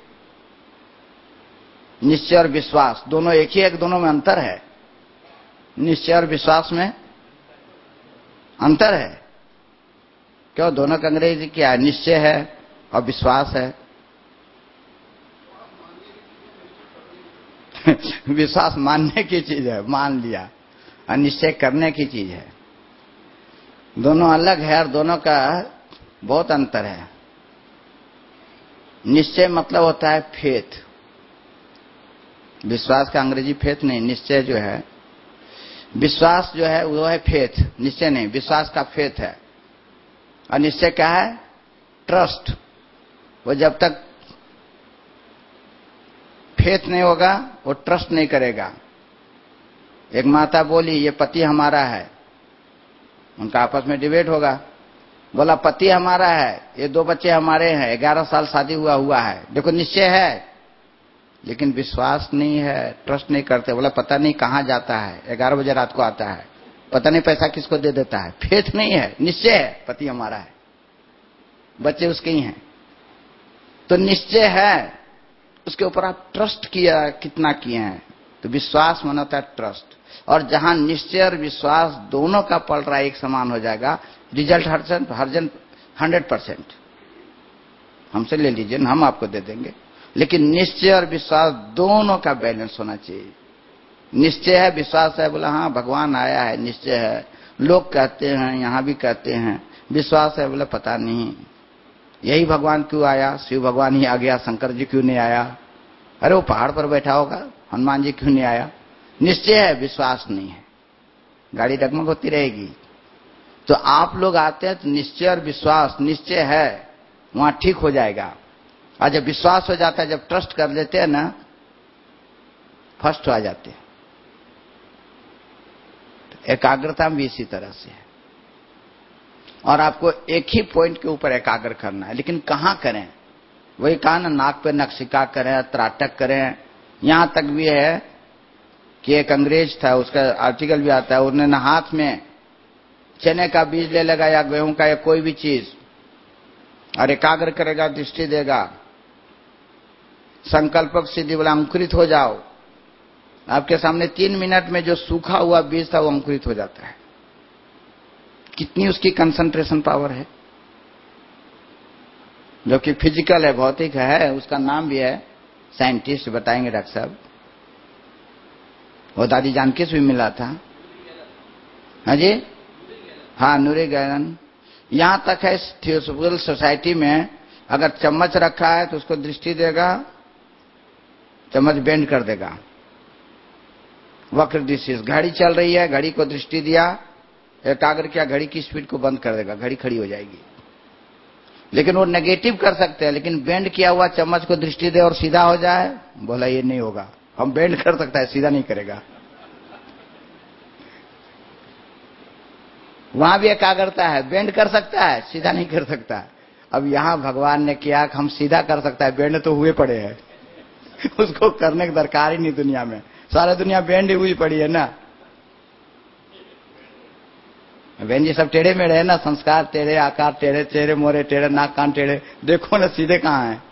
Speaker 1: निश्चय और विश्वास दोनों एक ही है, दोनों में अंतर है। निश्चय और विश्वास में अंतर है। क्यों? दोनों का अंग्रेजी क्या है? निश्चय है और विश्वास है। विश्वास मानने की चीज है, मान लिया, और निश्चय करने की चीज है। दोनों अलग है और दोनों का बहुत अंतर है। निश्चय मतलब होता है फेथ। विश्वास का अंग्रेजी फेथ नहीं, निश्चय जो है, विश्वास जो है वो है फेथ, निश्चय नहीं। विश्वास का फेथ है। और निश्चय क्या है? ट्रस्ट। वो जब तक फेथ नहीं होगा वो ट्रस्ट नहीं करेगा। एक माता बोली ये पति हमारा है, उनका आपस में डिबेट होगा। बोला पति हमारा है, ये 2 बच्चे हमारे हैं, 11 साल शादी हुआ है। देखो निश्चय है लेकिन विश्वास नहीं है, ट्रस्ट नहीं करते। बोला पता नहीं कहां जाता है, 11 बजे रात को आता है, पता नहीं पैसा किसको दे देता है। फेथ नहीं है, निश्चय है पति हमारा है, बच्चे उसके ही हैं। तो निश्चय है, उसके ऊपर आप ट्रस्ट किया, कितना किए हैं। तो विश्वास माना होता है ट्रस्ट। और जहां निश्चय और विश्वास दोनों का पल रहा है, एक समान हो जाएगा, रिजल्ट 100% हमसे ले लीजिए, हम आपको दे देंगे। लेकिन निश्चय और विश्वास दोनों का बैलेंस होना चाहिए। निश्चय है, विश्वास है, बोला हाँ भगवान आया है, निश्चय है, लोग कहते हैं, यहां भी कहते हैं। विश्वास है, बोला पता नहीं यही भगवान क्यों आया, शिव भगवान ही आ गया, शंकर जी क्यों नहीं आया, अरे वो पहाड़ पर बैठा होगा, हनुमान जी क्यों नहीं आया। निश्चय है, विश्वास नहीं है, गाड़ी डगमग होती रहेगी। तो आप लोग आते हैं तो निश्चय और विश्वास, निश्चय है वहां ठीक हो जाएगा, और जब विश्वास हो जाता है, जब ट्रस्ट कर लेते हैं ना, फर्स्ट आ जाते हैं। तो एकाग्रता भी इसी तरह से है। और आपको एक ही पॉइंट के ऊपर एकाग्र करना है, लेकिन कहां करें? वही कहा ना, नाक पे नक्शिका करें, त्राटक करें। यहां तक भी है कि एक अंग्रेज था, उसका आर्टिकल भी आता है, उन्होंने हाथ में चने का बीज ले लेगा या गेहूं का या कोई भी चीज, और एकाग्र करेगा, दृष्टि देगा, संकल्पक सिद्धि, बोला अंकुरित हो जाओ। आपके सामने 3 मिनट में जो सूखा हुआ बीज था वो अंकुरित हो जाता है। कितनी उसकी कंसंट्रेशन पावर है, जो कि फिजिकल है, भौतिक है, उसका नाम भी है, साइंटिस्ट बताएंगे डॉक्टर साहब। वो दादी जानकी से भी मिला था। हाँ जी, हाँ, नूरी गैलन। यहां तक है थियोसॉफिकल सोसाइटी में अगर चम्मच रखा है तो उसको दृष्टि देगा, चम्मच बेंड कर देगा, वक्र दृष्टि। घड़ी चल रही है, घड़ी को दृष्टि दिया, एकाग्र किया, घड़ी की स्पीड को बंद कर देगा, घड़ी खड़ी हो जाएगी। लेकिन वो नेगेटिव कर सकते हैं, लेकिन बेंड किया हुआ चम्मच को दृष्टि दे और सीधा हो जाए, बोला ये नहीं होगा। हम बेंड कर सकता है, सीधा नहीं करेगा। वहां भी एकाग्रता है, बेंड कर सकता है, सीधा नहीं कर सकता। अब यहां भगवान ने किया कि हम सीधा कर सकता है, बेंड तो हुए पड़े हैं उसको करने की दरकार ही नहीं दुनिया में, सारा दुनिया बेंड ही हुई पड़ी है ना। बहन जी सब टेढ़े मेढ़े है ना, संस्कार टेढ़े, आकार टेढ़े, चेहरे मोरे टेढ़े, नाक कान टेढ़े, देखो ना सीधे कहां है।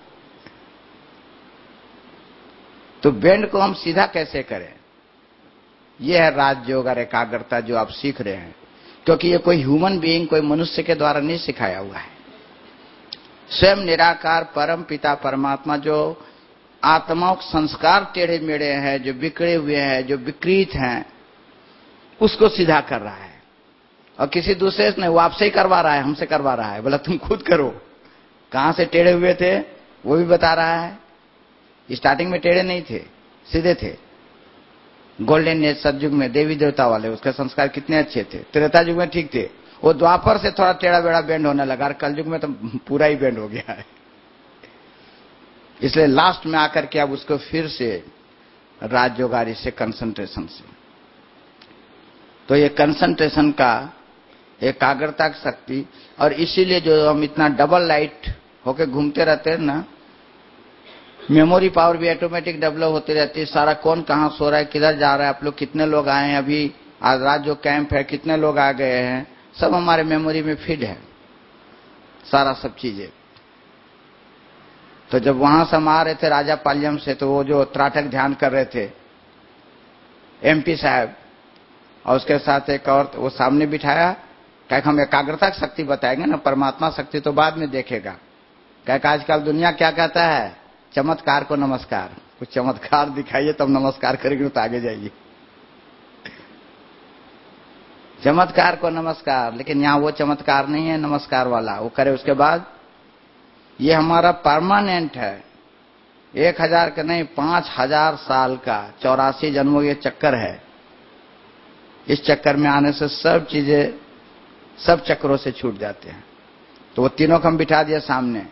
Speaker 1: तो बेंड को हम सीधा कैसे करें, यह है राजयोग और एकाग्रता जो आप सीख रहे हैं। क्योंकि ये कोई ह्यूमन बीइंग, कोई मनुष्य के द्वारा नहीं सिखाया हुआ है। स्वयं निराकार परम पिता परमात्मा जो आत्माओं के संस्कार टेढ़े मेढ़े हैं, जो बिगड़े हुए हैं, जो विकृत हैं, उसको सीधा कर रहा है। और किसी दूसरे से नहीं, वो आपसे ही करवा रहा है, हमसे करवा रहा है। बोला तुम खुद करो, कहां से टेढ़े हुए थे वो भी बता रहा है। स्टार्टिंग में टेढ़े नहीं थे, सीधे थे। गोल्डन एज सतयुग में देवी देवता वाले, उसके संस्कार कितने अच्छे थे। त्रेता युग में ठीक थे, वो द्वापर से थोड़ा टेढ़ा बेड़ा बेंड होने लगा, और कलयुग में तो पूरा ही बेंड हो गया है। इसलिए लास्ट में आकर के अब उसको फिर से राजयोगारी से, कंसंट्रेशन से, तो ये कंसंट्रेशन का, एकाग्रता की शक्ति। और इसीलिए जो हम इतना डबल लाइट होके घूमते रहते हैं ना, मेमोरी पावर भी ऑटोमेटिक डेवलप होती रहती है। सारा कौन कहां सो रहा है, किधर जा रहा है, आप लोग कितने लोग आए हैं, अभी आज रात जो कैंप है कितने लोग आ गए हैं, सब हमारे मेमोरी में फीड है, सारा सब चीजें। तो जब वहां से हम आ रहे थे राजा पाल्यम से, तो वो जो त्राटक ध्यान कर रहे थे एमपी साहब, और उसके साथ एक और वो सामने बिठाया, क्या हम एकाग्रता की शक्ति बताएंगे ना, परमात्मा शक्ति तो बाद में देखेगा। क्या आजकल दुनिया क्या कहता है, चमत्कार को नमस्कार, कुछ चमत्कार दिखाइए तब नमस्कार करेंगे तो आगे जाइए। चमत्कार को नमस्कार, लेकिन यहां वो चमत्कार नहीं है नमस्कार वाला, वो करे उसके बाद। ये हमारा परमानेंट है, 1000 का नहीं 5000 साल का, 84 जन्मों ये चक्कर है। इस चक्कर में आने से सब चीजें, सब चक्रों से छूट जाते हैं। तो वो तीनों को हम बिठा दिए सामने।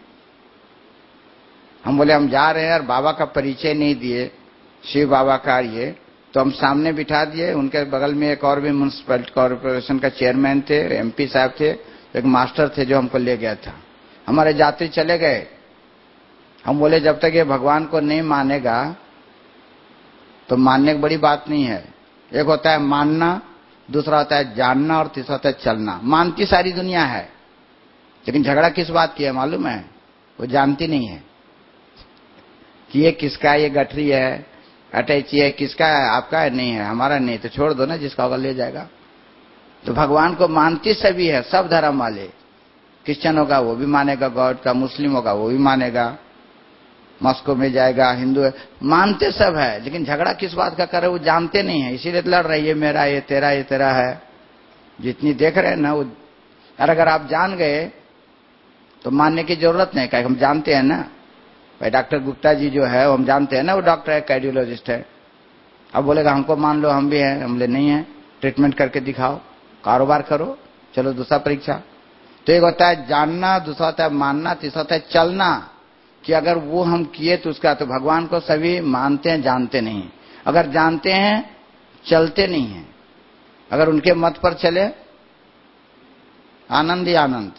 Speaker 1: हम बोले हम जा रहे हैं, और बाबा का परिचय नहीं दिए, शिव बाबा का ये, तो हम सामने बिठा दिए। उनके बगल में एक और भी म्युनिसिपैलिटी कॉर्पोरेशन का चेयरमैन थे, एमपी साहब थे, एक मास्टर थे जो हमको ले गया था। हमारे यात्री चले गए। हम बोले जब तक ये भगवान को नहीं मानेगा तो मानने की बड़ी बात नहीं है। एक होता है मानना, दूसरा होता है जानना, और तीसरा होता है चलना। मानती सारी दुनिया है, लेकिन झगड़ा किस बात की है मालूम है, वो जानती नहीं है कि ये किसका, ये गठरी है, अटैची है, किसका है, आपका है, नहीं है, हमारा नहीं, तो छोड़ दो ना, जिसका होगा ले जाएगा। तो भगवान को मानती सभी है, सब धर्म वाले। क्रिश्चियन होगा वो भी मानेगा गॉड का, मुस्लिम होगा वो भी मानेगा, मॉस्को में जाएगा, हिंदू है, मानते सब है। लेकिन झगड़ा किस बात का करे वो जानते नहीं है, इसीलिए लड़ रहे, ये मेरा, ये तेरा, ये तेरा है। जितनी देख रहे हैं ना वो, और अगर आप जान गए तो मानने की जरूरत नहीं, क्या हम जानते हैं ना। भाई डॉक्टर गुप्ता जी जो है वो हम जानते हैं ना, वो डॉक्टर है, कार्डियोलॉजिस्ट है। अब बोलेगा हमको मान लो, हम भी हैं, हम बोले नहीं है, ट्रीटमेंट करके दिखाओ, कारोबार करो, चलो दूसरा परीक्षा। तो एक होता है जानना, दूसरा होता है मानना, तीसरा होता है चलना, कि अगर वो हम किए तो उसका। तो भगवान को सभी मानते हैं, जानते नहीं। अगर जानते हैं चलते नहीं हैं। अगर उनके मत पर चले, आनंद ही आनंद।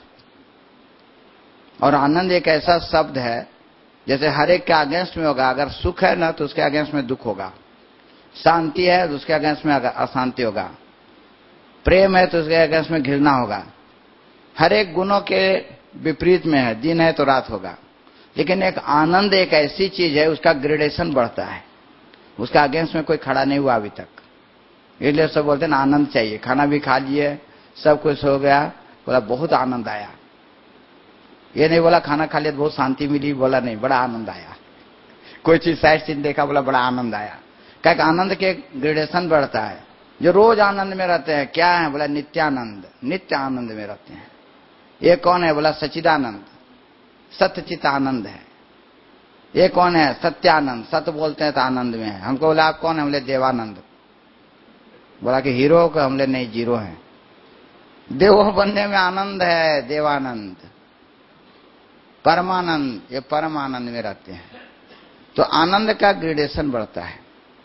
Speaker 1: और आनंद एक ऐसा शब्द है जैसे हर एक के अगेंस्ट में होगा। अगर सुख है ना तो उसके अगेंस्ट में दुख होगा, शांति है तो उसके अगेंस्ट में अशांति होगा, प्रेम है तो उसके अगेंस्ट में घृणा होगा। हर एक गुणों के विपरीत में है, दिन है तो रात होगा। लेकिन एक आनंद एक ऐसी चीज है, उसका ग्रेडेशन बढ़ता है, उसका अगेंस्ट में कोई खड़ा नहीं हुआ अभी तक। इसलिए सब बोलते हैं ना आनंद चाहिए। खाना भी खा लिए, सब कुछ हो गया, बोला बहुत आनंद आया। ये नहीं बोला खाना खा लिया तो बहुत शांति मिली, बोला नहीं बड़ा आनंद आया। कोई चीज साइड सीन देखा, बोला बड़ा आनंद आया। क्या आनंद के ग्रेडेशन बढ़ता है। जो रोज आनंद में रहते हैं क्या है, बोला नित्यानंद, नित्य आनंद में रहते हैं। ये कौन है? बोला सच्चिदानंद, सत्यचित आनंद है। ये कौन है? सत्यानंद, सत्य बोलते हैं तो आनंद में है। हमको बोला आप कौन है? हमले देवानंद। बोला कि हीरो का? हमले नहीं, जीरो है। देव बनने में आनंद है, देवानंद। परमानंद, ये परम आनंद में रहते हैं। तो आनंद का ग्रेडेशन बढ़ता है।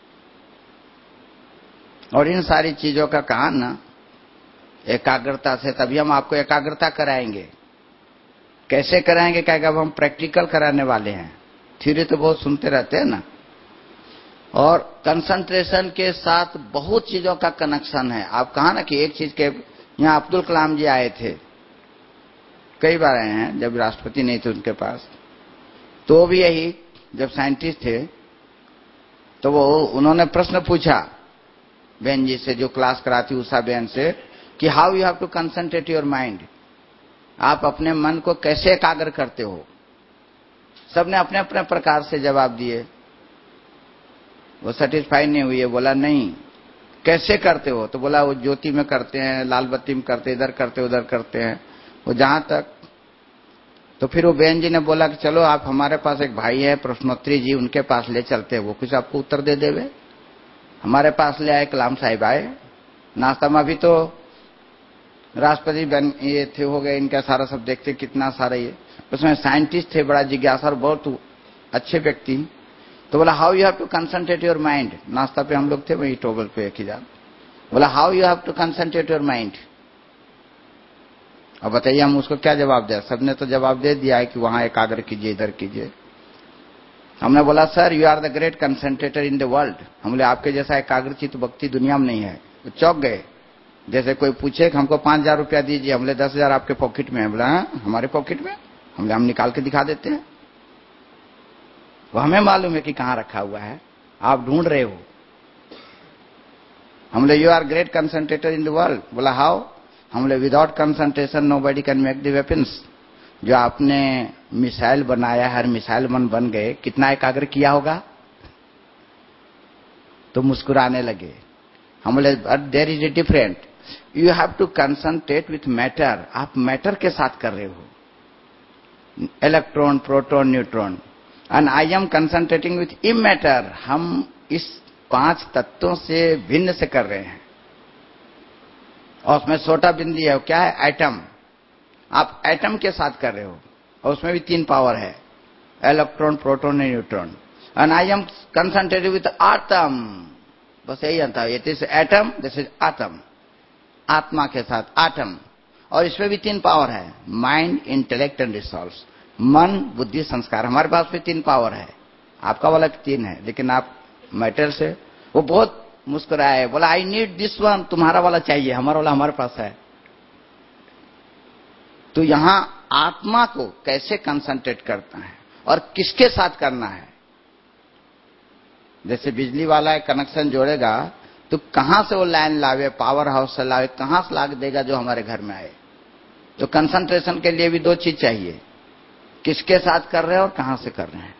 Speaker 1: और इन सारी चीजों का कहा ना एकाग्रता से, तभी हम आपको एकाग्रता कराएंगे। कैसे कराएंगे? क्या अब हम प्रैक्टिकल कराने वाले हैं। थ्योरी तो बहुत सुनते रहते हैं ना। और कंसंट्रेशन के साथ बहुत चीजों का कनेक्शन है। आप कहा ना कि एक चीज के, यहाँ अब्दुल कलाम जी आए थे, कई बार आए हैं, जब राष्ट्रपति नहीं थे उनके पास, तो भी यही, जब साइंटिस्ट थे तो वो उन्होंने प्रश्न पूछा बहन जी से, जो क्लास कराती उषा बहन से, कि how you have to concentrate your mind, आप अपने मन को कैसे एकाग्र करते हो? सबने अपने अपने प्रकार से जवाब दिए। वो सेटिस्फाई नहीं हुई है। बोला नहीं, कैसे करते हो? तो बोला वो ज्योति में करते हैं, लाल बत्ती में करते, इधर करते उधर करते हैं, वो जहां तक। तो फिर वो बहन जी ने बोला कि चलो आप, हमारे पास एक भाई है प्रश्नोत्तरी जी, उनके पास ले चलते हैं, वो कुछ आपको उत्तर दे देवे। हमारे पास ले आए, कलाम साहिब आए नाश्ता में। अभी तो राष्ट्रपति बन ये थे, हो गए इनका सारा सब, देखते कितना सारा ये। उसमें साइंटिस्ट थे, बड़ा जिज्ञासा और बहुत अच्छे व्यक्ति। तो बोला how you have to concentrate your mind. नाश्ता पे हम लोग थे वही टेबल पे एक ही जान। बोला how you have to concentrate your mind. अब बताइए हम उसको क्या जवाब दें? सबने तो जवाब दे दिया है कि वहां एकाग्र कीजिए, इधर कीजिए। हमने बोला sir you are the great concentrator in the world. हम बोले आपके जैसा एकाग्रचित व्यक्ति दुनिया में नहीं है। वो चौंक गए। जैसे कोई पूछे कि हमको 5,000 रुपया दीजिए, हमले 10,000 आपके पॉकेट में है। बोला हमारे पॉकेट में? हमले हम निकाल के दिखा देते हैं, वो हमें मालूम है कि कहां रखा हुआ है, आप ढूंढ रहे हो। हमले you are great concentrator in the world. बोला हाउ? हमले without concentration nobody can make the weapons. जो आपने मिसाइल बनाया, हर मिसाइल मन बन गए, कितना एकाग्र किया होगा? तो मुस्कुराने लगे। हम बोले but there is a different, you have to concentrate with matter. आप मैटर के साथ कर रहे हो, electron, proton, neutron. And I am concentrating with immatter. हम इस 5 तत्वों से भिन्न से कर रहे हैं। और उसमें छोटा बिंदी है, क्या है? एटम। आप एटम के साथ कर रहे हो, और उसमें भी 3 पावर है, इलेक्ट्रॉन, प्रोटॉन और neutron. And I am concentrated with atom. बस यही अंतर है। This atom, this is atom. आत्मा के साथ आटम। और इसमें भी 3 पावर है, माइंड, इंटेलेक्ट एंड रिसोर्स। मन, बुद्धि, संस्कार। हमारे पास भी 3 पावर है, आपका वाला 3 है, लेकिन आप मैटर से। वो बहुत मुस्कुराए, बोला आई नीड दिस वन। तुम्हारा वाला चाहिए, हमारा वाला हमारे पास है। तो यहां आत्मा को कैसे कंसंट्रेट करता है और किसके साथ करना है। जैसे बिजली वाला एक कनेक्शन जोड़ेगा तो कहां से वो लाइन लावे, पावर हाउस से लावे, कहां से ला देगा जो हमारे घर में आए। तो कंसंट्रेशन के लिए भी 2 चीज चाहिए, किसके साथ कर रहे हैं और कहां से कर रहे हैं।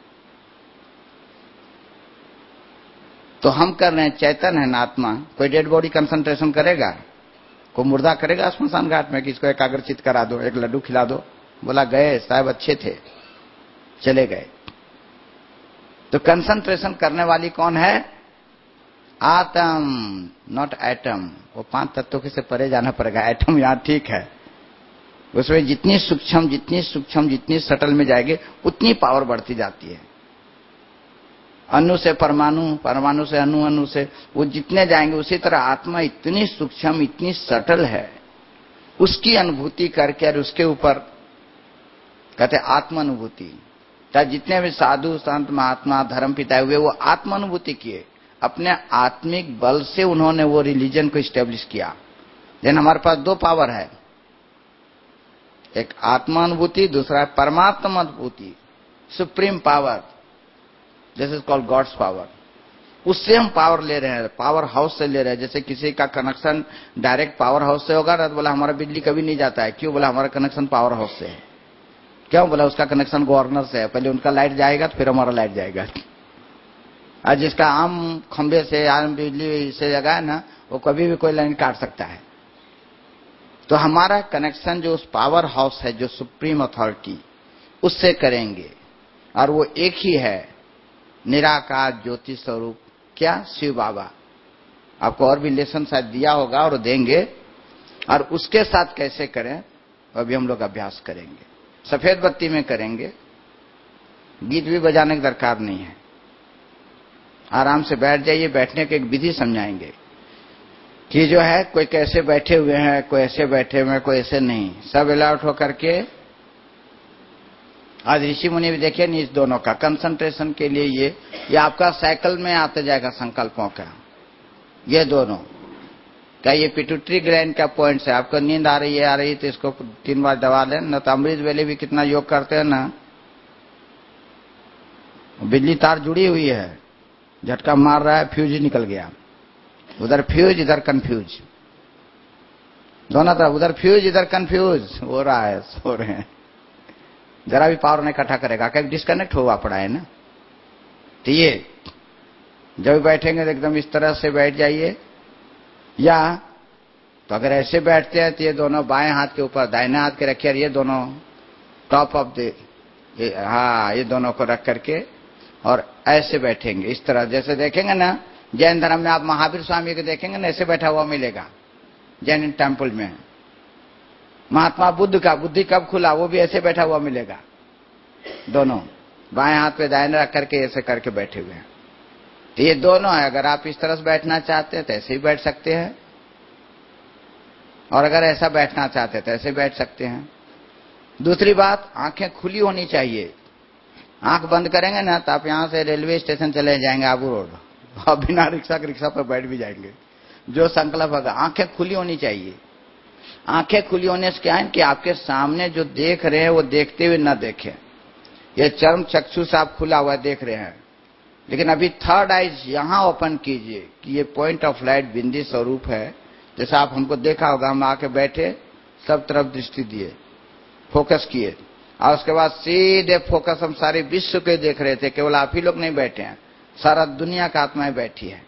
Speaker 1: तो हम कर रहे हैं, चैतन है ना आत्मा। कोई डेड बॉडी कंसंट्रेशन करेगा? कोई मुर्दा करेगा स्मशान घाट में कि इसको एकाग्रचित करा दो, एक लड्डू खिला दो? बोला गए साहब, अच्छे थे, चले गए। तो कंसंट्रेशन करने वाली कौन है? आत्म, नॉट एटम। वो 5 तत्वों के से परे जाना पड़ेगा। एटम यहां ठीक है, उसमें जितनी सूक्ष्म जितनी सटल में जाएगी उतनी पावर बढ़ती जाती है। अणु से परमाणु, परमाणु से अणु, अणु से वो जितने जाएंगे, उसी तरह आत्मा इतनी सूक्ष्म, इतनी सटल है, उसकी अनुभूति करके और उसके ऊपर कहते आत्म अनुभूति। चाहे जितने भी साधु संत महात्मा धर्मपिता हुए, वो आत्म अनुभूति किए, अपने आत्मिक बल से उन्होंने वो रिलीजन को स्टेब्लिश किया। लेकिन हमारे पास 2 पावर है, एक आत्मानुभूति, दूसरा है परमात्मा अनुभूति, supreme power, this is called God's power. उससे हम पावर ले रहे हैं, पावर हाउस से ले रहे हैं। जैसे किसी का कनेक्शन डायरेक्ट पावर हाउस से होगा ना, तो बोला हमारा बिजली कभी नहीं जाता है। क्यों? बोला हमारा कनेक्शन पावर हाउस से है। क्यों? बोला उसका कनेक्शन गवर्नर से है, पहले उनका लाइट जाएगा तो फिर हमारा लाइट जाएगा। आज जिसका आम खंबे से, आम बिजली से लगा है ना, वो कभी भी कोई लाइन काट सकता है। तो हमारा कनेक्शन जो उस पावर हाउस है, जो सुप्रीम अथॉरिटी, उससे करेंगे। और वो एक ही है, निराकार ज्योति स्वरूप। क्या? शिव बाबा। आपको और भी लेसन शायद दिया होगा और देंगे। और उसके साथ कैसे करें, अभी हम लोग अभ्यास करेंगे। सफेद बत्ती में करेंगे, गीत भी बजाने की दरकार नहीं है। आराम से बैठ जाइए। बैठने की एक विधि समझाएंगे कि जो है कोई कैसे बैठे हुए हैं, कोई ऐसे बैठे हुए हैं, कोई ऐसे नहीं, सब अलर्ट होकर के। आज ऋषि मुनि भी देखिए नहीं, इस दोनों का कंसंट्रेशन के लिए ये आपका साइकिल में आते जाएगा संकल्पों का। ये दोनों क्या ये पिट्यूटरी ग्लैंड का पॉइंट है। आपको नींद आ रही है तो इसको 3 बार दबा लें। न तो अमृत वेले भी कितना योग करते हैं ना, बिजली तार जुड़ी हुई है, झटका मार रहा है, फ्यूज निकल गया। उधर फ्यूज इधर कंफ्यूज, दोनों तरफ, उधर फ्यूज इधर कंफ्यूज हो रहा है, सो रहे हैं। जरा भी पावर नहीं इकट्ठा करेगा, क्या डिस्कनेक्ट हुआ पड़ा है ना। तो ये जब बैठेंगे तो एकदम इस तरह से बैठ जाइए। या तो अगर ऐसे बैठते हैं तो ये दोनों बाएं हाथ के ऊपर दाहिने हाथ के रखिए, और ये दोनों टॉप ऑफ द, हाँ, ये दोनों को रख करके और ऐसे बैठेंगे इस तरह। जैसे देखेंगे ना जैन धर्म में, आप महावीर स्वामी को देखेंगे ना, ऐसे बैठा हुआ मिलेगा जैन टेम्पल में। महात्मा बुद्ध का बुद्धि कब खुला, वो भी ऐसे बैठा हुआ मिलेगा। दोनों बाएं हाथ पे दाहिने रख करके ऐसे करके बैठे हुए हैं। तो ये दोनों है। अगर आप इस तरह से बैठना चाहते हैं तो ऐसे ही बैठ सकते हैं, और अगर ऐसा बैठना चाहते हैं तो ऐसे बैठ सकते हैं। दूसरी बात, आंखें खुली होनी चाहिए। आंख बंद करेंगे ना तो आप यहां से रेलवे स्टेशन चले जाएंगे, आबू रोड, आप बिना रिक्शा के रिक्शा पर बैठ भी जाएंगे। जो संकल्प होगा, आंखें खुली होनी चाहिए। आंखें खुली होने से क्या है कि आपके सामने जो देख रहे हैं वो देखते हुए न देखें। ये चर्म चक्षु से आप खुला हुआ देख रहे हैं, लेकिन अभी थर्ड आइज यहां ओपन कीजिए कि ये पॉइंट ऑफ लाइट बिंदी स्वरूप है। जैसा आप हमको देखा होगा, हम आके बैठे, सब तरफ दृष्टि दिए, फोकस किए, और उसके बाद सीधे फोकस हम सारे विश्व के देख रहे थे। केवल आप ही लोग नहीं बैठे हैं, सारा दुनिया का आत्माएं बैठी है।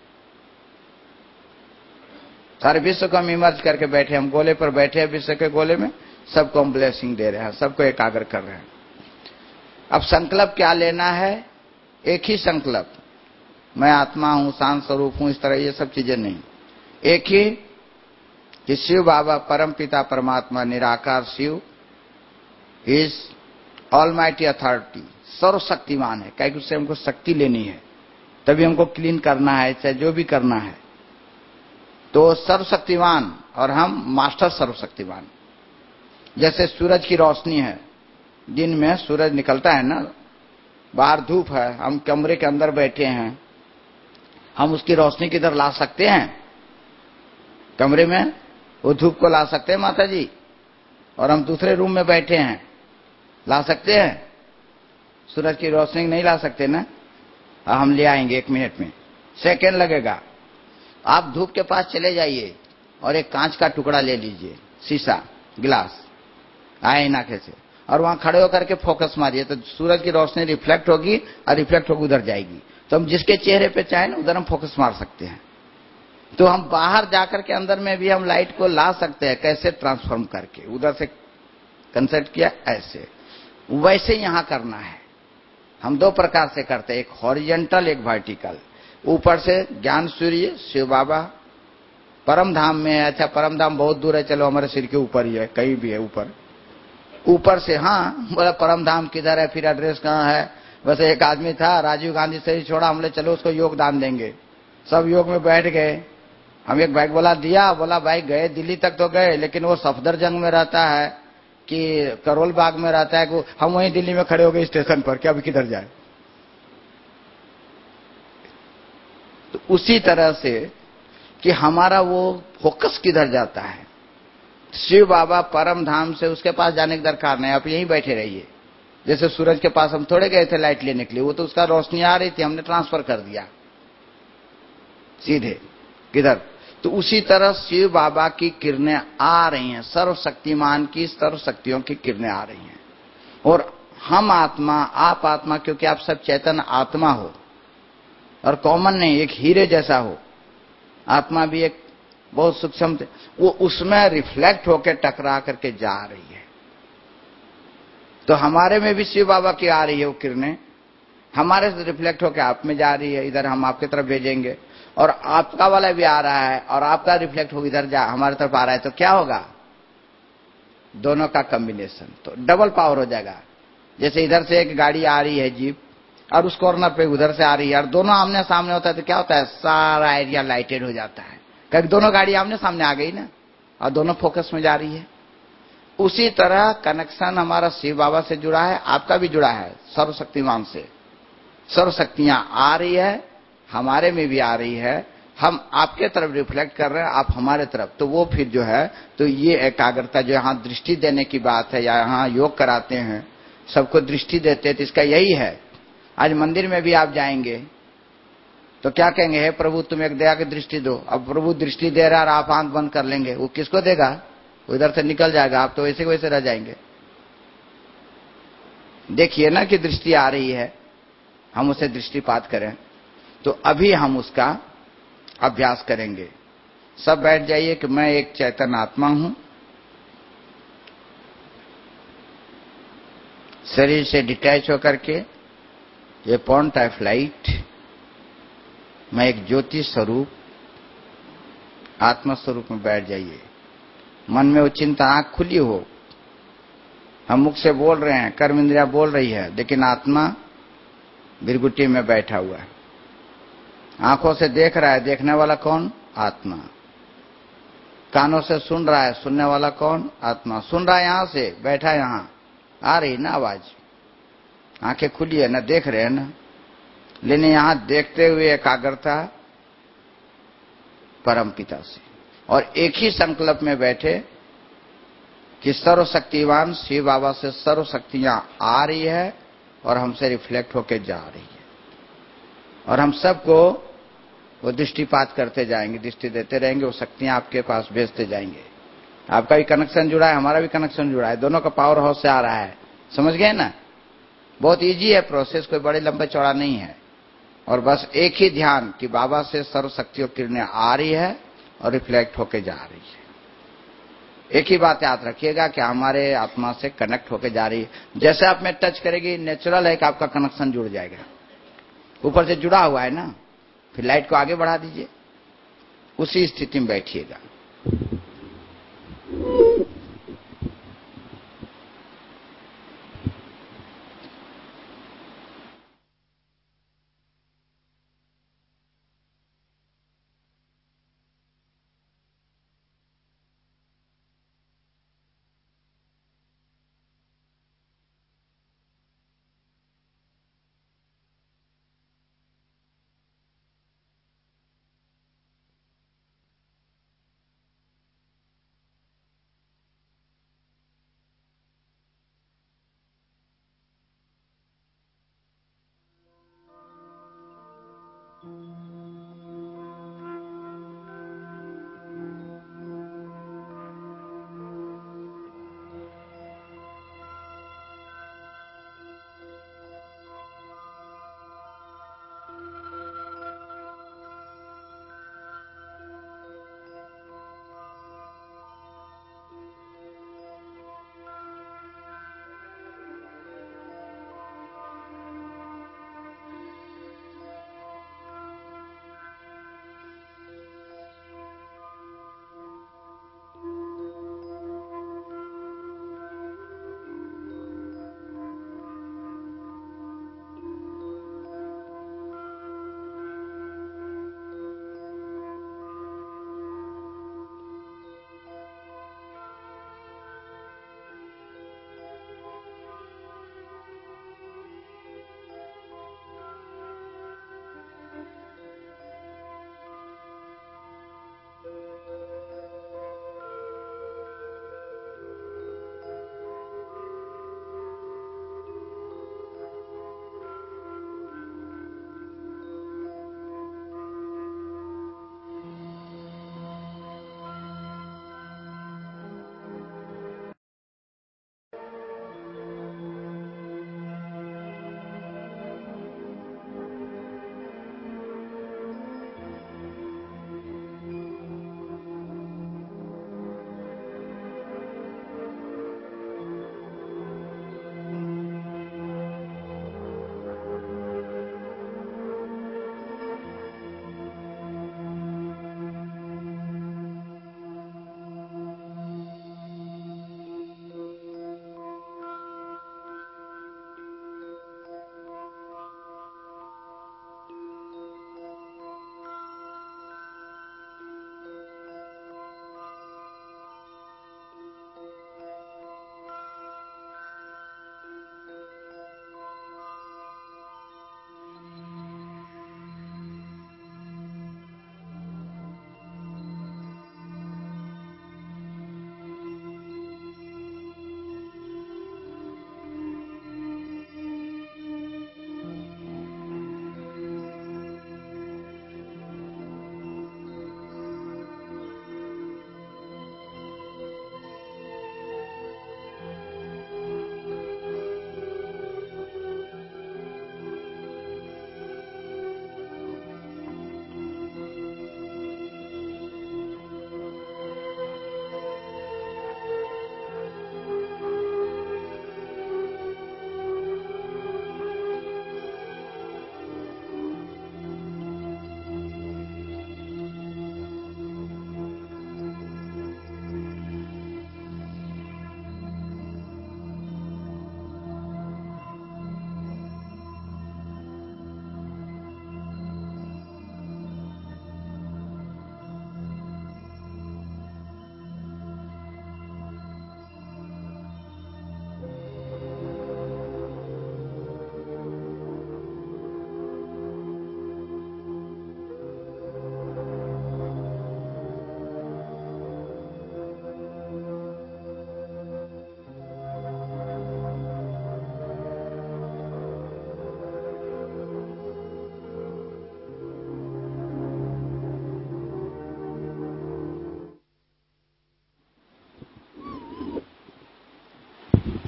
Speaker 1: सारे विश्व को हम इमर्ज करके बैठे, हम गोले पर बैठे हैं, विश्व के गोले में, सबको हम ब्लेसिंग दे रहे हैं, सबको एकाग्र कर रहे हैं। अब संकल्प क्या लेना है? एक ही संकल्प, मैं आत्मा हूं, शांत स्वरूप हूं, इस तरह ये सब चीजें नहीं। एक ही कि शिव बाबा परम पिता परमात्मा निराकार शिव इज ऑलमाइटी अथॉरिटी, सर्वशक्तिमान है। क्या कि उससे हमको शक्ति लेनी है, तभी हमको क्लीन करना है, चाहे जो भी करना है। तो सर्वशक्तिमान, और हम मास्टर सर्वशक्तिमान। जैसे सूरज की रोशनी है, दिन में सूरज निकलता है ना, बाहर धूप है, हम कमरे के अंदर बैठे हैं, हम उसकी रोशनी किधर ला सकते हैं? कमरे में वो धूप को ला सकते हैं माता जी, और हम दूसरे रूम में बैठे हैं, ला सकते हैं? सूरज की रोशनी नहीं ला सकते ना। हम ले आएंगे 1 मिनट में, सेकेंड लगेगा। आप धूप के पास चले जाइए और एक कांच का टुकड़ा ले लीजिए, शीशा, गिलास, आईना से, और वहां खड़े होकर के फोकस मारिए, तो सूरज की रोशनी रिफ्लेक्ट होगी, और रिफ्लेक्ट होकर उधर जाएगी। तो हम जिसके चेहरे पे चाहे ना उधर हम फोकस मार सकते हैं। तो हम बाहर जाकर के अंदर में भी हम लाइट को ला सकते हैं। कैसे? ट्रांसफॉर्म करके, उधर से कंसेप्ट किया, ऐसे वैसे यहां करना है। हम 2 प्रकार से करते हैं, एक हॉरिजेंटल, एक वर्टिकल। ऊपर से ज्ञान सूर्य शिव बाबा परम धाम में है। अच्छा, परम धाम बहुत दूर है, चलो हमारे सिर के ऊपर ही है, कहीं भी है ऊपर। ऊपर से, हाँ, बोला परम धाम किधर है, फिर एड्रेस कहाँ है। वैसे एक आदमी था, राजीव गांधी से ही छोड़ा, हमने चलो उसको योगदान देंगे। सब योग में बैठ गए। हम एक बैग बोला दिया, बोला भाई गए दिल्ली तक तो गए, लेकिन वो सफदरजंग में रहता है कि करोल बाग में रहता है, हम वहीं दिल्ली में खड़े हो गए स्टेशन पर, क्या अभी किधर जाए। तो उसी तरह से कि हमारा वो फोकस किधर जाता है। शिव बाबा परम धाम से उसके पास जाने की दरकार नहीं, आप यहीं बैठे रहिए। जैसे सूरज के पास हम थोड़े गए थे लाइट लेने के लिए, वो तो उसका रोशनी आ रही थी, हमने ट्रांसफर कर दिया सीधे किधर। तो उसी तरह शिव बाबा की किरणें आ रही हैं, सर्वशक्तिमान की सर्वशक्तियों की किरणें आ रही हैं। और हम आत्मा, आप आत्मा, क्योंकि आप सब चैतन्य आत्मा हो, और कॉमन नहीं, एक हीरे जैसा हो। आत्मा भी एक बहुत सूक्ष्म, वो उसमें रिफ्लेक्ट होकर टकरा करके जा रही है। तो हमारे में भी शिव बाबा की आ रही है वो किरणें, हमारे से रिफ्लेक्ट होकर आप में जा रही है, इधर हम आपकी तरफ भेजेंगे, और आपका वाला भी आ रहा है और आपका रिफ्लेक्ट हो इधर जा हमारे तरफ आ रहा है, तो क्या होगा? दोनों का कॉम्बिनेशन, तो डबल पावर हो जाएगा। जैसे इधर से एक गाड़ी आ रही है जीप, और उस कॉर्नर पे उधर से आ रही है, और दोनों आमने सामने होता है तो क्या होता है? सारा एरिया लाइटेड हो जाता है, क्योंकि दोनों गाड़ी आमने सामने आ गई ना, और दोनों फोकस में जा रही है। उसी तरह कनेक्शन हमारा शिव बाबा से जुड़ा है, आपका भी जुड़ा है सर्वशक्तिमान से। सर्वशक्तियां आ रही है, हमारे में भी आ रही है, हम आपके तरफ रिफ्लेक्ट कर रहे हैं, आप हमारे तरफ, तो वो फिर जो है, तो ये एकाग्रता जो यहाँ दृष्टि देने की बात है, या यहाँ योग कराते हैं, सबको दृष्टि देते हैं, तो इसका यही है। आज मंदिर में भी आप जाएंगे तो क्या कहेंगे? हे प्रभु तुम एक दया की दृष्टि दो। अब प्रभु दृष्टि दे रहा है और आप आंख बंद कर लेंगे, वो किसको देगा? उधर से निकल जाएगा, आप तो वैसे वैसे रह जाएंगे। देखिए ना कि दृष्टि आ रही है, हम उसे दृष्टिपात करें, तो अभी हम उसका अभ्यास करेंगे। सब बैठ जाइए कि मैं एक चैतन्य आत्मा हूं, शरीर से डिटैच होकर के, ये पॉइंट ऑफ लाइट, मैं एक ज्योति स्वरूप आत्मा स्वरूप में बैठ जाइए। मन में वो चिंता, आंख खुली हो, हम मुख से बोल रहे हैं, कर्म इंद्रिया बोल रही है, लेकिन आत्मा भृगुटी में बैठा हुआ है, आंखों से देख रहा है, देखने वाला कौन? आत्मा। कानों से सुन रहा है, सुनने वाला कौन? आत्मा। सुन रहा है यहां से, बैठा है यहां, आ रही ना आवाज, आंखें खुली है ना, देख रहे हैं ना, लेकिन यहां देखते हुए एकाग्रता परम पिता से, और एक ही संकल्प में बैठे कि सर्वशक्तिवान शिव बाबा से सर्व शक्तियां आ रही है और हमसे रिफ्लेक्ट होकर जा रही है, और हम सबको वो दृष्टिपात करते जाएंगे, दृष्टि देते रहेंगे, वो शक्तियां आपके पास भेजते जाएंगे। आपका भी कनेक्शन जुड़ा है, हमारा भी कनेक्शन जुड़ा है, दोनों का पावर हाउस से आ रहा है। समझ गए ना? बहुत इजी है प्रोसेस, कोई बड़े लंबे चौड़ा नहीं है। और बस एक ही ध्यान कि बाबा से सर्व शक्तियों किरणें आ रही है और रिफ्लेक्ट होके जा रही है। एक ही बात याद रखिएगा कि हमारे आत्मा से कनेक्ट होके जा रही है। जैसे आप में टच करेगी, नेचुरल है कि आपका कनेक्शन जुड़ जाएगा, ऊपर से जुड़ा हुआ है ना, फिर लाइट को आगे बढ़ा दीजिए, उसी स्थिति में बैठिएगा।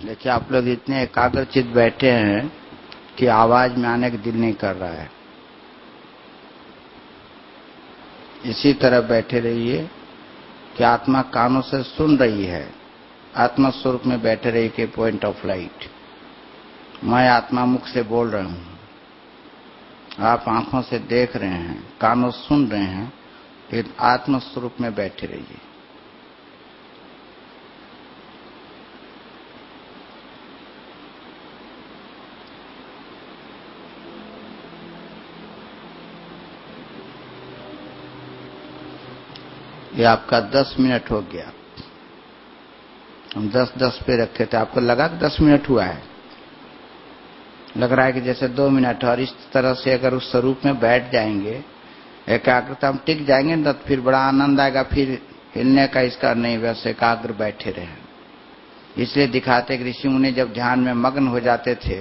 Speaker 1: देखिए आप लोग इतने एकाग्रचित बैठे हैं कि आवाज में आने का दिल नहीं कर रहा है। इसी तरह बैठे रहिए कि आत्मा कानों से सुन रही है, आत्मा स्वरूप में बैठे रहिए कि पॉइंट ऑफ लाइट। मैं आत्मा मुख से बोल रहा हूं, आप आंखों से देख रहे हैं, कानों सुन रहे हैं, लेकिन आत्म स्वरूप में बैठे रहिए। ये आपका 10 मिनट हो गया। हम 10-10 पे रखे थे, आपको लगा कि 10 मिनट हुआ है? लग रहा है कि जैसे 2 मिनट। और इस तरह से अगर उस स्वरूप में बैठ जाएंगे, एकाग्रता हम टिक जाएंगे ना, तो फिर बड़ा आनंद आएगा। फिर हिलने का इसका नहीं, वैसे एकाग्र बैठे रहे। इसलिए दिखाते कि ऋषि मुनि जब ध्यान में मग्न हो जाते थे,